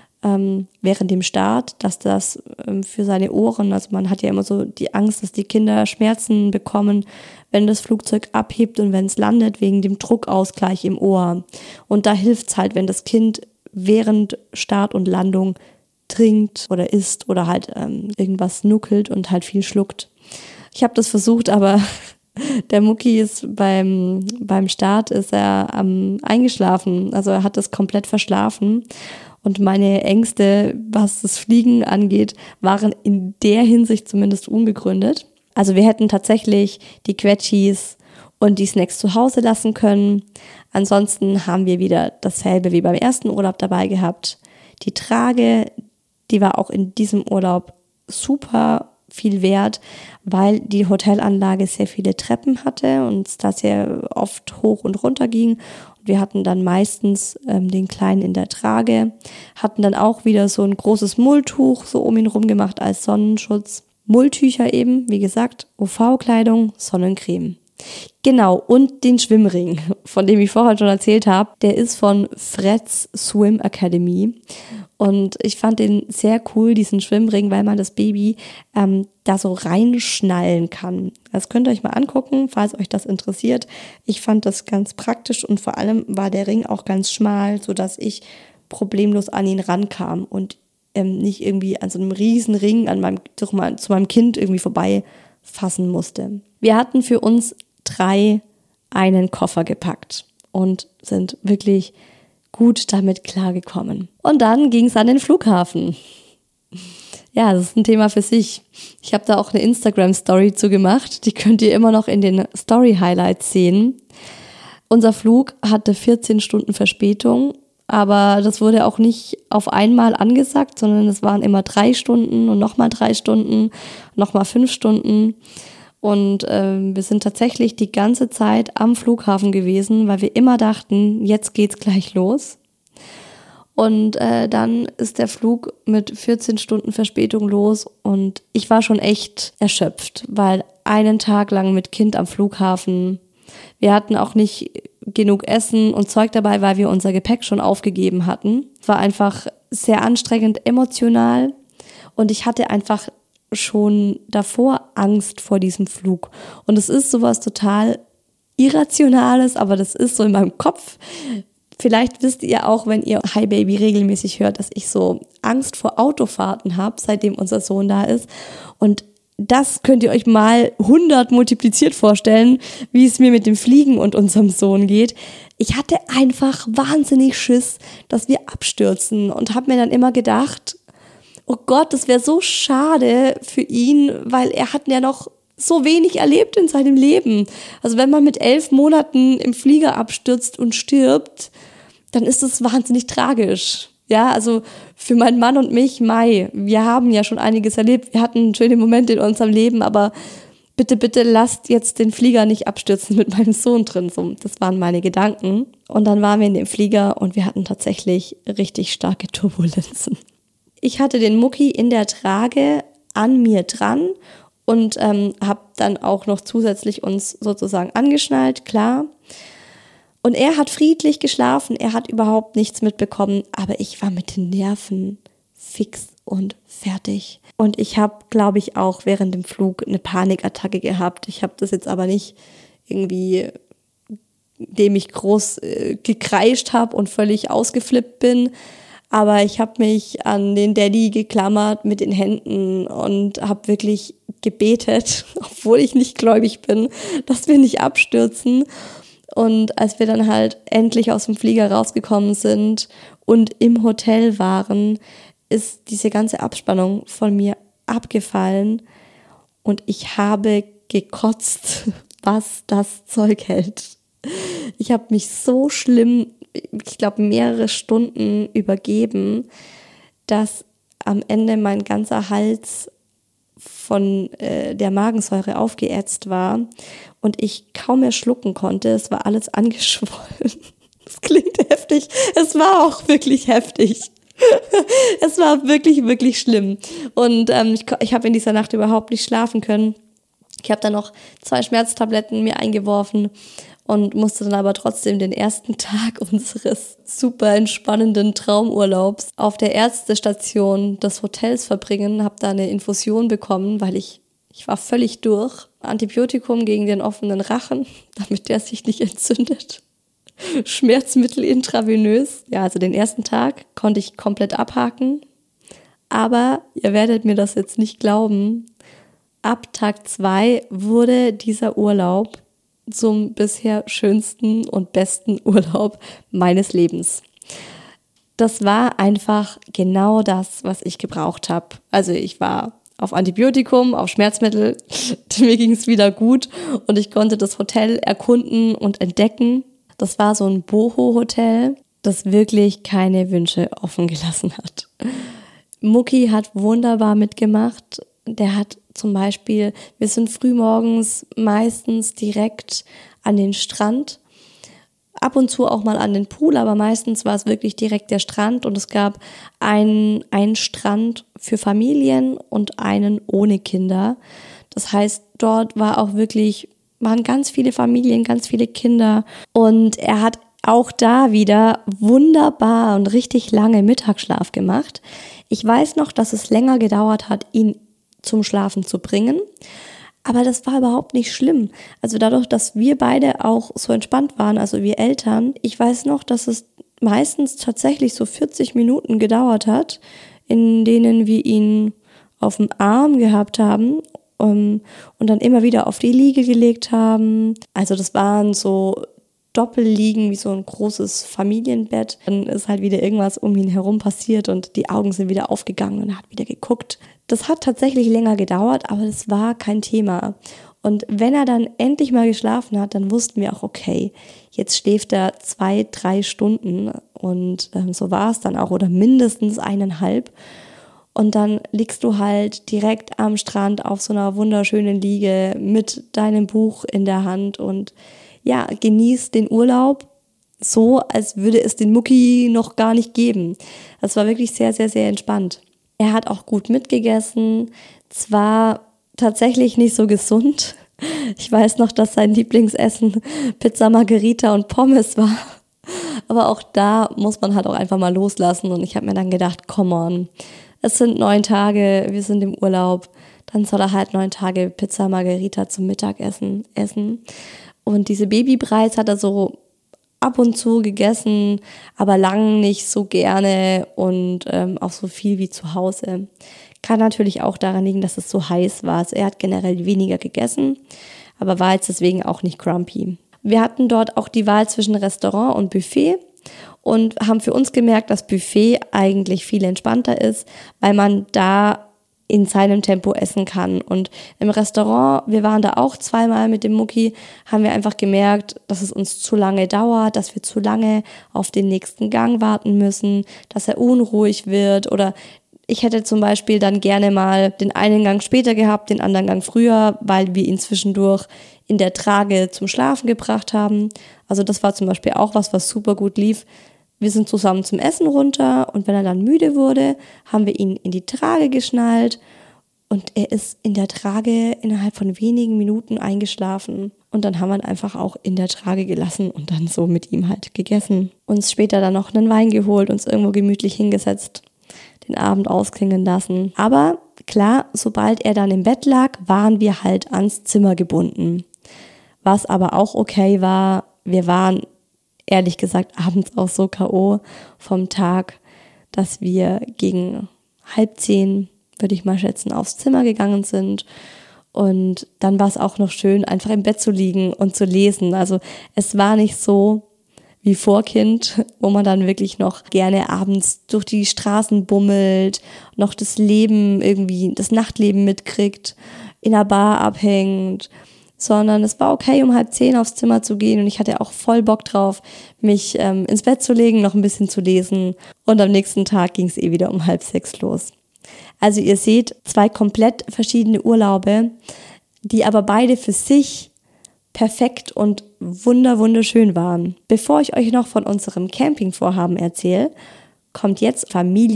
während dem Start, dass das für seine Ohren, also man hat ja immer so die Angst, dass die Kinder Schmerzen bekommen, wenn das Flugzeug abhebt und wenn es landet, wegen dem Druckausgleich im Ohr. Und da hilft es halt, wenn das Kind während Start und Landung trinkt oder isst oder halt irgendwas nuckelt und halt viel schluckt. Ich habe das versucht, aber der Mucki ist beim Start ist er eingeschlafen. Also er hat das komplett verschlafen. Und meine Ängste, was das Fliegen angeht, waren in der Hinsicht zumindest unbegründet. Also wir hätten tatsächlich die Quetschis und die Snacks zu Hause lassen können. Ansonsten haben wir wieder dasselbe wie beim ersten Urlaub dabei gehabt. Die Trage, die war auch in diesem Urlaub super viel wert, weil die Hotelanlage sehr viele Treppen hatte und es da sehr oft hoch und runter ging. Und wir hatten dann meistens den Kleinen in der Trage, hatten dann auch wieder so ein großes Mulltuch so um ihn rum gemacht als Sonnenschutz. Mulltücher eben, wie gesagt, UV-Kleidung, Sonnencreme. Genau, und den Schwimmring, von dem ich vorher schon erzählt habe, der ist von Fred's Swim Academy. Und ich fand den sehr cool, diesen Schwimmring, weil man das Baby da so reinschnallen kann. Das könnt ihr euch mal angucken, falls euch das interessiert. Ich fand das ganz praktisch und vor allem war der Ring auch ganz schmal, sodass ich problemlos an ihn rankam. Und nicht irgendwie an so einem riesen Ring zu meinem Kind irgendwie vorbeifassen musste. Wir hatten für uns 3 einen Koffer gepackt und sind wirklich gut damit klargekommen. Und dann ging es an den Flughafen. Ja, das ist ein Thema für sich. Ich habe da auch eine Instagram-Story zu gemacht. Die könnt ihr immer noch in den Story-Highlights sehen. Unser Flug hatte 14 Stunden Verspätung, aber das wurde auch nicht auf einmal angesagt, sondern es waren immer 3 Stunden und nochmal 3 Stunden, nochmal 5 Stunden. Und wir sind tatsächlich die ganze Zeit am Flughafen gewesen, weil wir immer dachten, jetzt geht's gleich los. Und dann ist der Flug mit 14 Stunden Verspätung los und ich war schon echt erschöpft, weil einen Tag lang mit Kind am Flughafen, wir hatten auch nicht genug Essen und Zeug dabei, weil wir unser Gepäck schon aufgegeben hatten. Es war einfach sehr anstrengend, emotional und ich hatte einfach schon davor Angst vor diesem Flug. Und es ist sowas total Irrationales, aber das ist so in meinem Kopf. Vielleicht wisst ihr auch, wenn ihr Hi Baby regelmäßig hört, dass ich so Angst vor Autofahrten habe, seitdem unser Sohn da ist. Und das könnt ihr euch mal 100 multipliziert vorstellen, wie es mir mit dem Fliegen und unserem Sohn geht. Ich hatte einfach wahnsinnig Schiss, dass wir abstürzen und habe mir dann immer gedacht, oh Gott, das wäre so schade für ihn, weil er hat ja noch so wenig erlebt in seinem Leben. Also wenn man mit 11 Monaten im Flieger abstürzt und stirbt, dann ist das wahnsinnig tragisch. Ja, also für meinen Mann und mich, wir haben ja schon einiges erlebt. Wir hatten schöne Momente in unserem Leben, aber bitte, bitte lasst jetzt den Flieger nicht abstürzen mit meinem Sohn drin. So, das waren meine Gedanken. Und dann waren wir in dem Flieger und wir hatten tatsächlich richtig starke Turbulenzen. Ich hatte den Mucki in der Trage an mir dran und habe dann auch noch zusätzlich uns sozusagen angeschnallt, klar. Und er hat friedlich geschlafen, er hat überhaupt nichts mitbekommen, aber ich war mit den Nerven fix und fertig. Und ich habe, glaube ich, auch während dem Flug eine Panikattacke gehabt. Ich habe das jetzt aber nicht irgendwie, indem ich groß gekreischt habe und völlig ausgeflippt bin. Aber ich habe mich an den Daddy geklammert mit den Händen und habe wirklich gebetet, obwohl ich nicht gläubig bin, dass wir nicht abstürzen. Und als wir dann halt endlich aus dem Flieger rausgekommen sind und im Hotel waren, ist diese ganze Abspannung von mir abgefallen und ich habe gekotzt, was das Zeug hält. Ich habe mich so schlimm, ich glaube mehrere Stunden übergeben, dass am Ende mein ganzer Hals von der Magensäure aufgeätzt war und ich kaum mehr schlucken konnte. Es war alles angeschwollen. Das klingt heftig. Es war auch wirklich heftig. Es war wirklich, wirklich schlimm. Und ich habe in dieser Nacht überhaupt nicht schlafen können. Ich habe dann noch 2 Schmerztabletten mir eingeworfen und musste dann aber trotzdem den ersten Tag unseres super entspannenden Traumurlaubs auf der Ärztestation des Hotels verbringen, habe da eine Infusion bekommen, weil ich war völlig durch. Antibiotikum gegen den offenen Rachen, damit der sich nicht entzündet. Schmerzmittel intravenös. Ja, also den ersten Tag konnte ich komplett abhaken. Aber ihr werdet mir das jetzt nicht glauben. Ab Tag 2 wurde dieser Urlaub zum bisher schönsten und besten Urlaub meines Lebens. Das war einfach genau das, was ich gebraucht habe. Also ich war auf Antibiotikum, auf Schmerzmittel, mir ging es wieder gut und ich konnte das Hotel erkunden und entdecken. Das war so ein Boho-Hotel, das wirklich keine Wünsche offen gelassen hat. Mucki hat wunderbar mitgemacht. Der hat zum Beispiel, wir sind frühmorgens meistens direkt an den Strand, ab und zu auch mal an den Pool, aber meistens war es wirklich direkt der Strand und es gab einen Strand für Familien und einen ohne Kinder. Das heißt, dort waren ganz viele Familien, ganz viele Kinder und er hat auch da wieder wunderbar und richtig lange Mittagsschlaf gemacht. Ich weiß noch, dass es länger gedauert hat, ihn zum Schlafen zu bringen. Aber das war überhaupt nicht schlimm. Also dadurch, dass wir beide auch so entspannt waren, also wir Eltern, ich weiß noch, dass es meistens tatsächlich so 40 Minuten gedauert hat, in denen wir ihn auf dem Arm gehabt haben und dann immer wieder auf die Liege gelegt haben. Also das waren so Doppelliegen wie so ein großes Familienbett. Dann ist halt wieder irgendwas um ihn herum passiert und die Augen sind wieder aufgegangen und er hat wieder geguckt. Das hat tatsächlich länger gedauert, aber das war kein Thema. Und wenn er dann endlich mal geschlafen hat, dann wussten wir auch, okay, jetzt schläft er 2-3 Stunden und so war es dann auch oder mindestens 1,5. Und dann liegst du halt direkt am Strand auf so einer wunderschönen Liege mit deinem Buch in der Hand und ja, genießt den Urlaub so, als würde es den Mucki noch gar nicht geben. Das war wirklich sehr, sehr, sehr entspannt. Er hat auch gut mitgegessen, zwar tatsächlich nicht so gesund. Ich weiß noch, dass sein Lieblingsessen Pizza Margherita und Pommes war. Aber auch da muss man halt auch einfach mal loslassen und ich habe mir dann gedacht, come on, es sind 9 Tage, wir sind im Urlaub, dann soll er halt 9 Tage Pizza Margherita zum Mittagessen essen. Und diese Babybreis hat er so ab und zu gegessen, aber lang nicht so gerne und auch so viel wie zu Hause. Kann natürlich auch daran liegen, dass es so heiß war. Also er hat generell weniger gegessen, aber war jetzt deswegen auch nicht grumpy. Wir hatten dort auch die Wahl zwischen Restaurant und Buffet und haben für uns gemerkt, dass Buffet eigentlich viel entspannter ist, weil man da in seinem Tempo essen kann. Und im Restaurant, wir waren da auch 2-mal mit dem Mucki, haben wir einfach gemerkt, dass es uns zu lange dauert, dass wir zu lange auf den nächsten Gang warten müssen, dass er unruhig wird oder ich hätte zum Beispiel dann gerne mal den einen Gang später gehabt, den anderen Gang früher, weil wir ihn zwischendurch in der Trage zum Schlafen gebracht haben. Also das war zum Beispiel auch was super gut lief. Wir sind zusammen zum Essen runter und wenn er dann müde wurde, haben wir ihn in die Trage geschnallt und er ist in der Trage innerhalb von wenigen Minuten eingeschlafen. Und dann haben wir ihn einfach auch in der Trage gelassen und dann so mit ihm halt gegessen. Uns später dann noch einen Wein geholt, uns irgendwo gemütlich hingesetzt, den Abend ausklingen lassen. Aber klar, sobald er dann im Bett lag, waren wir halt ans Zimmer gebunden. Was aber auch okay war, wir waren ehrlich gesagt abends auch so K.O. vom Tag, dass wir gegen 9:30, würde ich mal schätzen, aufs Zimmer gegangen sind. Und dann war es auch noch schön, einfach im Bett zu liegen und zu lesen. Also es war nicht so wie Vorkind, wo man dann wirklich noch gerne abends durch die Straßen bummelt, noch das Leben irgendwie, das Nachtleben mitkriegt, in einer Bar abhängt, sondern es war okay, um 9:30 aufs Zimmer zu gehen und ich hatte auch voll Bock drauf, mich ins Bett zu legen, noch ein bisschen zu lesen und am nächsten Tag ging es wieder um 5:30 los. Also ihr seht 2 komplett verschiedene Urlaube, die aber beide für sich perfekt und wunderschön waren. Bevor ich euch noch von unserem Campingvorhaben erzähle, kommt jetzt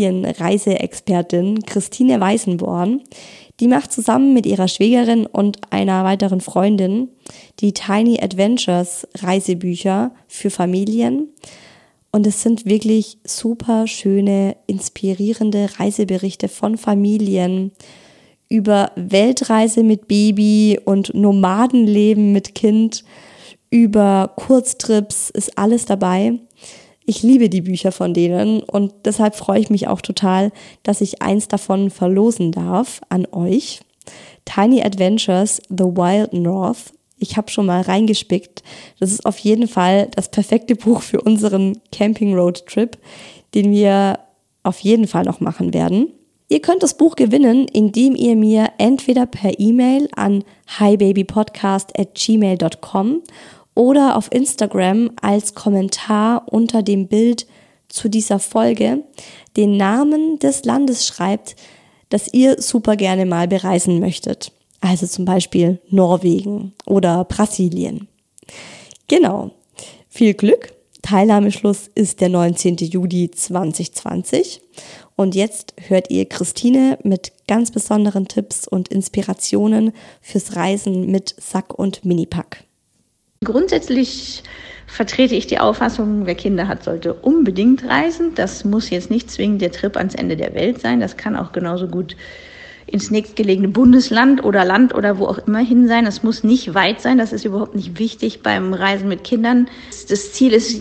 Familienreiseexpertin Christine Weißenborn. Die macht zusammen mit ihrer Schwägerin und einer weiteren Freundin die Tiny Adventures Reisebücher für Familien. Und es sind wirklich super schöne, inspirierende Reiseberichte von Familien über Weltreise mit Baby und Nomadenleben mit Kind, über Kurztrips, ist alles dabei. Ich liebe die Bücher von denen und deshalb freue ich mich auch total, dass ich eins davon verlosen darf an euch. Tiny Adventures, The Wild North. Ich habe schon mal reingespickt. Das ist auf jeden Fall das perfekte Buch für unseren Camping-Road-Trip, den wir auf jeden Fall noch machen werden. Ihr könnt das Buch gewinnen, indem ihr mir entweder per E-Mail an hibabypodcast@gmail.com oder auf Instagram als Kommentar unter dem Bild zu dieser Folge den Namen des Landes schreibt, das ihr super gerne mal bereisen möchtet. Also zum Beispiel Norwegen oder Brasilien. Genau. Viel Glück. Teilnahmeschluss ist der 19. Juli 2020. Und jetzt hört ihr Christine mit ganz besonderen Tipps und Inspirationen fürs Reisen mit Sack und Minipack. Grundsätzlich vertrete ich die Auffassung, wer Kinder hat, sollte unbedingt reisen. Das muss jetzt nicht zwingend der Trip ans Ende der Welt sein. Das kann auch genauso gut ins nächstgelegene Bundesland oder Land oder wo auch immer hin sein. Das muss nicht weit sein. Das ist überhaupt nicht wichtig beim Reisen mit Kindern. Das Ziel ist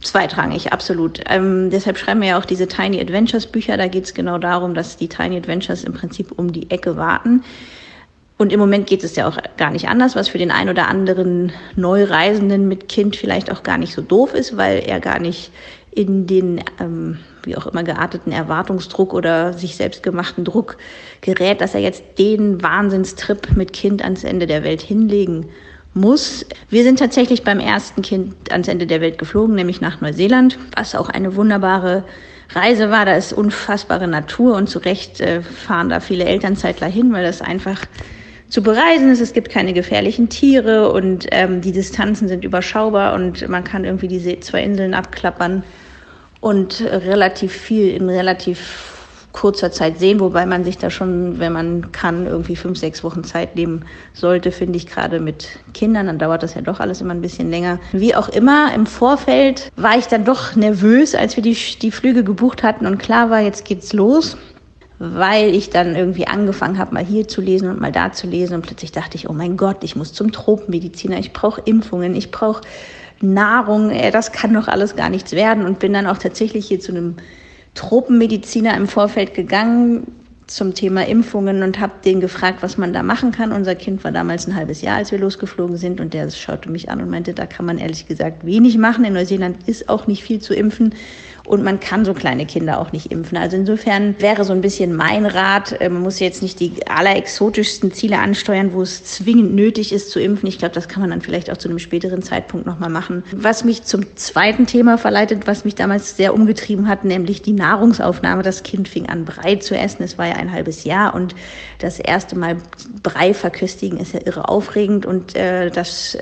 zweitrangig, absolut. Deshalb schreiben wir ja auch diese Tiny Adventures Bücher. Da geht es genau darum, dass die Tiny Adventures im Prinzip um die Ecke warten. Und im Moment geht es ja auch gar nicht anders, was für den ein oder anderen Neureisenden mit Kind vielleicht auch gar nicht so doof ist, weil er gar nicht in den, wie auch immer gearteten Erwartungsdruck oder sich selbst gemachten Druck gerät, dass er jetzt den Wahnsinnstrip mit Kind ans Ende der Welt hinlegen muss. Wir sind tatsächlich beim ersten Kind ans Ende der Welt geflogen, nämlich nach Neuseeland, was auch eine wunderbare Reise war. Da ist unfassbare Natur und zu Recht fahren da viele Elternzeitler hin, weil das einfach zu bereisen ist. Es gibt keine gefährlichen Tiere und die Distanzen sind überschaubar und man kann irgendwie diese 2 Inseln abklappern und relativ viel in relativ kurzer Zeit sehen, wobei man sich da schon, wenn man kann, irgendwie 5-6 Wochen Zeit nehmen sollte, finde ich, gerade mit Kindern. Dann dauert das ja doch alles immer ein bisschen länger. Wie auch immer, im Vorfeld war ich dann doch nervös, als wir die Flüge gebucht hatten und klar war, jetzt geht's los, weil ich dann irgendwie angefangen habe, mal hier zu lesen und mal da zu lesen und plötzlich dachte ich, oh mein Gott, ich muss zum Tropenmediziner, ich brauche Impfungen, ich brauche Nahrung, das kann doch alles gar nichts werden und bin dann auch tatsächlich hier zu einem Tropenmediziner im Vorfeld gegangen zum Thema Impfungen und habe den gefragt, was man da machen kann. Unser Kind war damals ein halbes Jahr, als wir losgeflogen sind und der schaute mich an und meinte, da kann man ehrlich gesagt wenig machen. In Neuseeland ist auch nicht viel zu impfen und man kann so kleine Kinder auch nicht impfen. Also insofern wäre so ein bisschen mein Rat, man muss jetzt nicht die allerexotischsten Ziele ansteuern, wo es zwingend nötig ist zu impfen. Ich glaube, das kann man dann vielleicht auch zu einem späteren Zeitpunkt nochmal machen. Was mich zum zweiten Thema verleitet, was mich damals sehr umgetrieben hat, nämlich die Nahrungsaufnahme. Das Kind fing an, Brei zu essen. Es war ja ein halbes Jahr und das erste Mal Brei verköstigen ist ja irre aufregend und das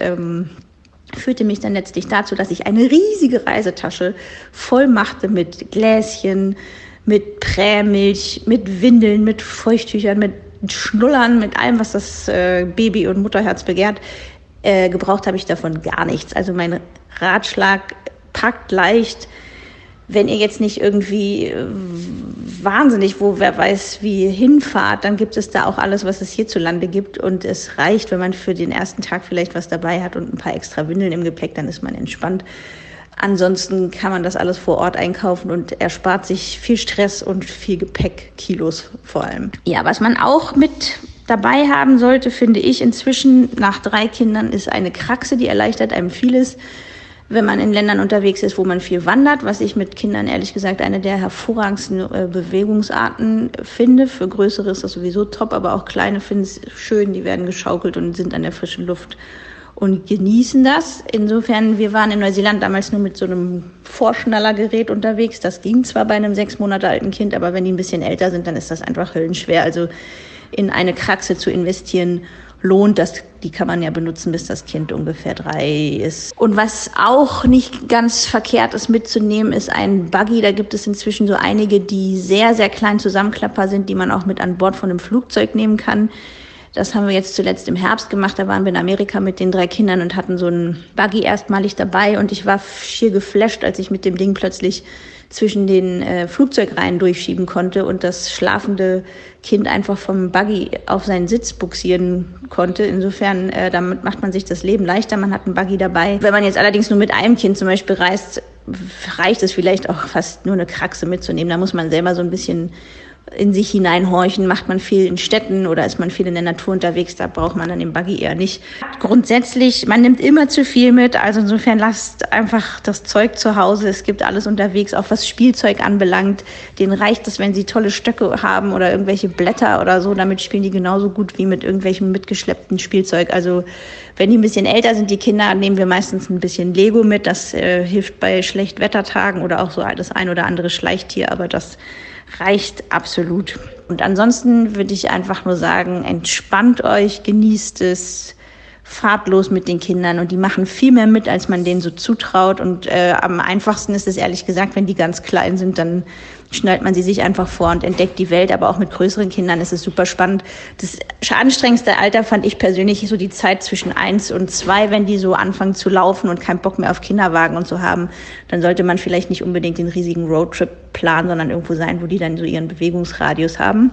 führte mich dann letztlich dazu, dass ich eine riesige Reisetasche voll machte mit Gläschen, mit Prämilch, mit Windeln, mit Feuchttüchern, mit Schnullern, mit allem, was das Baby- und Mutterherz begehrt. Gebraucht habe ich davon gar nichts. Also mein Ratschlag, packt leicht. Wenn ihr jetzt nicht irgendwie wahnsinnig, wer weiß wie hinfahrt, dann gibt es da auch alles, was es hierzulande gibt. Und es reicht, wenn man für den ersten Tag vielleicht was dabei hat und ein paar extra Windeln im Gepäck, dann ist man entspannt. Ansonsten kann man das alles vor Ort einkaufen und erspart sich viel Stress und viel Gepäck, Kilos vor allem. Ja, was man auch mit dabei haben sollte, finde ich inzwischen nach 3 Kindern, ist eine Kraxe, die erleichtert einem vieles, wenn man in Ländern unterwegs ist, wo man viel wandert, was ich mit Kindern ehrlich gesagt eine der hervorragendsten Bewegungsarten finde. Für Größere ist das sowieso top, aber auch Kleine finden es schön, die werden geschaukelt und sind an der frischen Luft und genießen das. Insofern, wir waren in Neuseeland damals nur mit so einem Vorschnallergerät unterwegs. Das ging zwar bei einem 6 Monate alten Kind, aber wenn die ein bisschen älter sind, dann ist das einfach höllenschwer. Also in eine Kraxe zu investieren, lohnt das, die kann man ja benutzen, bis das Kind ungefähr 3 ist. Und was auch nicht ganz verkehrt ist mitzunehmen, ist ein Buggy. Da gibt es inzwischen so einige, die sehr, sehr klein zusammenklappbar sind, die man auch mit an Bord von einem Flugzeug nehmen kann. Das haben wir jetzt zuletzt im Herbst gemacht. Da waren wir in Amerika mit den 3 Kindern und hatten so einen Buggy erstmalig dabei. Und ich war schier geflasht, als ich mit dem Ding plötzlich zwischen den Flugzeugreihen durchschieben konnte und das schlafende Kind einfach vom Buggy auf seinen Sitz buxieren konnte. Insofern, damit macht man sich das Leben leichter. Man hat einen Buggy dabei. Wenn man jetzt allerdings nur mit einem Kind zum Beispiel reist, reicht es vielleicht auch fast nur eine Kraxe mitzunehmen. Da muss man selber so ein bisschen in sich hineinhorchen. Macht man viel in Städten oder ist man viel in der Natur unterwegs, da braucht man dann den Buggy eher nicht. Grundsätzlich, man nimmt immer zu viel mit, also insofern lasst einfach das Zeug zu Hause. Es gibt alles unterwegs, auch was Spielzeug anbelangt. Denen reicht es, wenn sie tolle Stöcke haben oder irgendwelche Blätter oder so. Damit spielen die genauso gut wie mit irgendwelchem mitgeschleppten Spielzeug. Also wenn die ein bisschen älter sind, die Kinder, nehmen wir meistens ein bisschen Lego mit. Das hilft bei Schlechtwettertagen oder auch so das ein oder andere Schleichtier, aber das reicht absolut. Und ansonsten würde ich einfach nur sagen, entspannt euch, genießt es, fahrt los mit den Kindern und die machen viel mehr mit, als man denen so zutraut. Und am einfachsten ist es ehrlich gesagt, wenn die ganz klein sind, dann schnallt man sie sich einfach vor und entdeckt die Welt. Aber auch mit größeren Kindern ist es super spannend. Das anstrengendste Alter fand ich persönlich so die Zeit zwischen 1 und 2, wenn die so anfangen zu laufen und keinen Bock mehr auf Kinderwagen und so haben. Dann sollte man vielleicht nicht unbedingt den riesigen Roadtrip planen, sondern irgendwo sein, wo die dann so ihren Bewegungsradius haben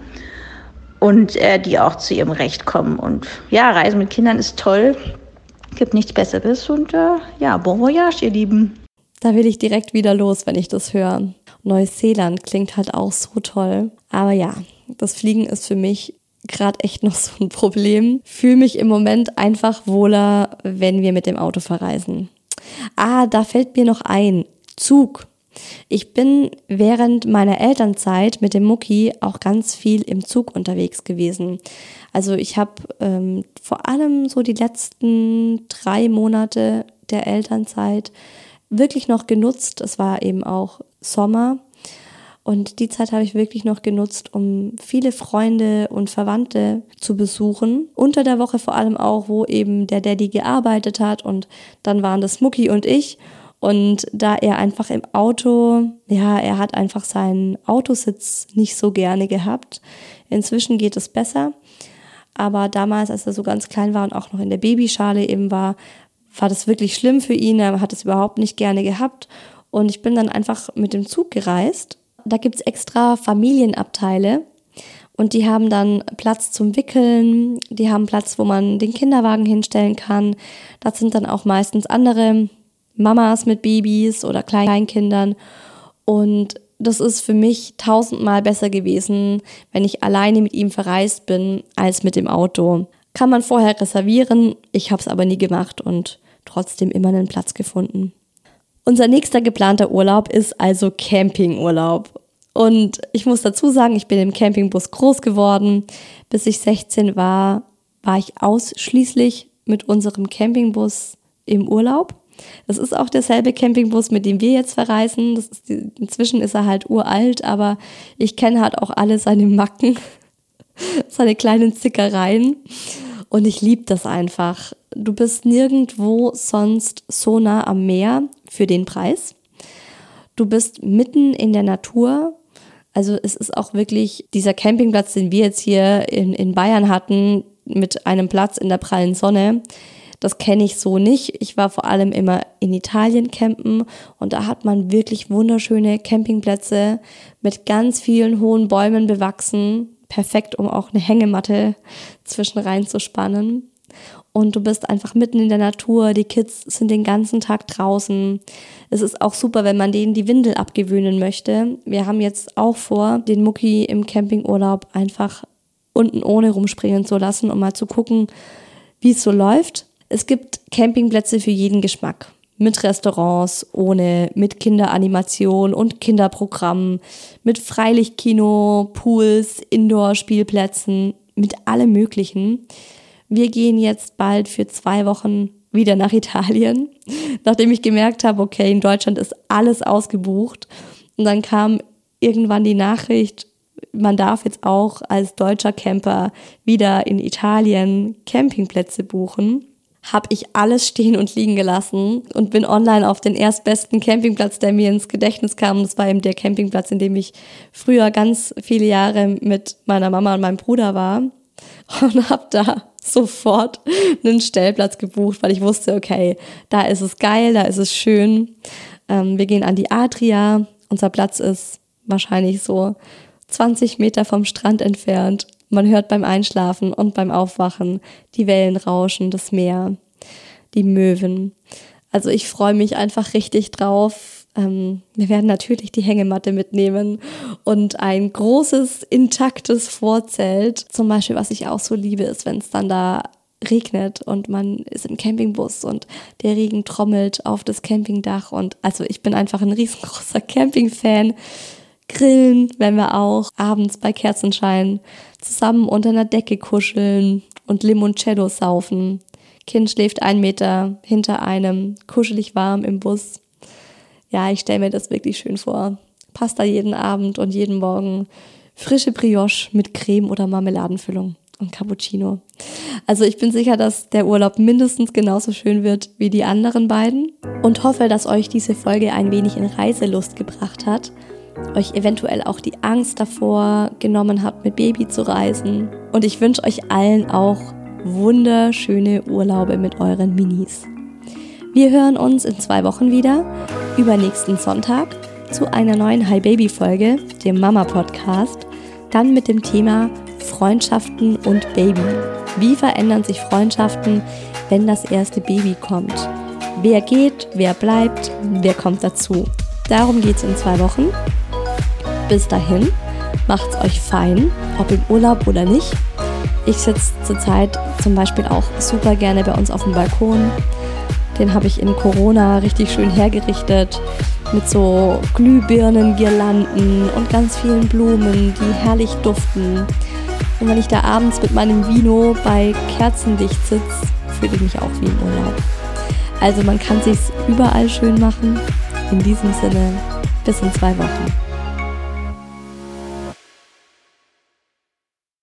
und die auch zu ihrem Recht kommen. Und ja, Reisen mit Kindern ist toll, gibt nichts Besseres und bon voyage, ihr Lieben. Da will ich direkt wieder los, wenn ich das höre. Neuseeland klingt halt auch so toll. Aber ja, das Fliegen ist für mich gerade echt noch so ein Problem. Fühle mich im Moment einfach wohler, wenn wir mit dem Auto verreisen. Da fällt mir noch ein. Zug. Ich bin während meiner Elternzeit mit dem Mucki auch ganz viel im Zug unterwegs gewesen. Also ich habe vor allem so die letzten 3 Monate der Elternzeit wirklich noch genutzt. Es war eben auch Sommer und die Zeit habe ich wirklich noch genutzt, um viele Freunde und Verwandte zu besuchen. Unter der Woche vor allem auch, wo eben der Daddy gearbeitet hat und dann waren das Mucki und ich. Und da er einfach im Auto, er hat einfach seinen Autositz nicht so gerne gehabt. Inzwischen geht es besser. Aber damals, als er so ganz klein war und auch noch in der Babyschale eben war das wirklich schlimm für ihn. Er hat es überhaupt nicht gerne gehabt. Und ich bin dann einfach mit dem Zug gereist. Da gibt's extra Familienabteile. Und die haben dann Platz zum Wickeln. Die haben Platz, wo man den Kinderwagen hinstellen kann. Das sind dann auch meistens andere Mamas mit Babys oder Kleinkindern. Und das ist für mich 1000-mal besser gewesen, wenn ich alleine mit ihm verreist bin, als mit dem Auto. Kann man vorher reservieren, ich habe es aber nie gemacht und trotzdem immer einen Platz gefunden. Unser nächster geplanter Urlaub ist also Campingurlaub. Und ich muss dazu sagen, ich bin im Campingbus groß geworden. Bis ich 16 war ich ausschließlich mit unserem Campingbus im Urlaub. Das ist auch derselbe Campingbus, mit dem wir jetzt verreisen. Inzwischen ist er halt uralt, aber ich kenne halt auch alle seine Macken, seine kleinen Zickereien. Und ich liebe das einfach. Du bist nirgendwo sonst so nah am Meer für den Preis. Du bist mitten in der Natur. Also es ist auch wirklich dieser Campingplatz, den wir jetzt hier in Bayern hatten, mit einem Platz in der prallen Sonne. Das kenne ich so nicht. Ich war vor allem immer in Italien campen und da hat man wirklich wunderschöne Campingplätze mit ganz vielen hohen Bäumen bewachsen. Perfekt, um auch eine Hängematte zwischen rein zu spannen. Und du bist einfach mitten in der Natur. Die Kids sind den ganzen Tag draußen. Es ist auch super, wenn man denen die Windel abgewöhnen möchte. Wir haben jetzt auch vor, den Mucki im Campingurlaub einfach unten ohne rumspringen zu lassen, um mal zu gucken, wie es so läuft. Es gibt Campingplätze für jeden Geschmack. Mit Restaurants, ohne, mit Kinderanimation und Kinderprogramm, mit Freilichtkino, Pools, Indoor-Spielplätzen, mit allem Möglichen. Wir gehen jetzt bald für 2 Wochen wieder nach Italien, nachdem ich gemerkt habe, okay, in Deutschland ist alles ausgebucht. Und dann kam irgendwann die Nachricht, man darf jetzt auch als deutscher Camper wieder in Italien Campingplätze buchen. Habe ich alles stehen und liegen gelassen und bin online auf den erstbesten Campingplatz, der mir ins Gedächtnis kam. Das war eben der Campingplatz, in dem ich früher ganz viele Jahre mit meiner Mama und meinem Bruder war und habe da sofort einen Stellplatz gebucht, weil ich wusste, okay, da ist es geil, da ist es schön. Wir gehen an die Adria. Unser Platz ist wahrscheinlich so 20 Meter vom Strand entfernt. Man hört beim Einschlafen und beim Aufwachen die Wellen rauschen, das Meer, die Möwen. Also ich freue mich einfach richtig drauf. Wir werden natürlich die Hängematte mitnehmen und ein großes, intaktes Vorzelt. Zum Beispiel, was ich auch so liebe, ist, wenn es dann da regnet und man ist im Campingbus und der Regen trommelt auf das Campingdach. Und also ich bin einfach ein riesengroßer Camping-Fan. Grillen, wenn wir auch abends bei Kerzenschein zusammen unter einer Decke kuscheln und Limoncello saufen. Kind schläft 1 Meter hinter einem, kuschelig warm im Bus. Ja, ich stelle mir das wirklich schön vor. Pasta jeden Abend und jeden Morgen, frische Brioche mit Creme oder Marmeladenfüllung und Cappuccino. Also ich bin sicher, dass der Urlaub mindestens genauso schön wird wie die anderen beiden und hoffe, dass euch diese Folge ein wenig in Reiselust gebracht hat, euch eventuell auch die Angst davor genommen habt, mit Baby zu reisen. Und ich wünsche euch allen auch wunderschöne Urlaube mit euren Minis. Wir hören uns in 2 Wochen wieder, übernächsten Sonntag, zu einer neuen Hi Baby Folge, dem Mama Podcast, dann mit dem Thema Freundschaften und Baby. Wie verändern sich Freundschaften, wenn das erste Baby kommt? Wer geht, wer bleibt, wer kommt dazu. Darum geht es in 2 Wochen. Bis dahin, macht's euch fein, ob im Urlaub oder nicht. Ich sitze zurzeit zum Beispiel auch super gerne bei uns auf dem Balkon. Den habe ich in Corona richtig schön hergerichtet mit so Glühbirnen-Girlanden und ganz vielen Blumen, die herrlich duften. Und wenn ich da abends mit meinem Vino bei Kerzenlicht sitze, fühle ich mich auch wie im Urlaub. Also man kann sich's überall schön machen. In diesem Sinne, bis in 2 Wochen.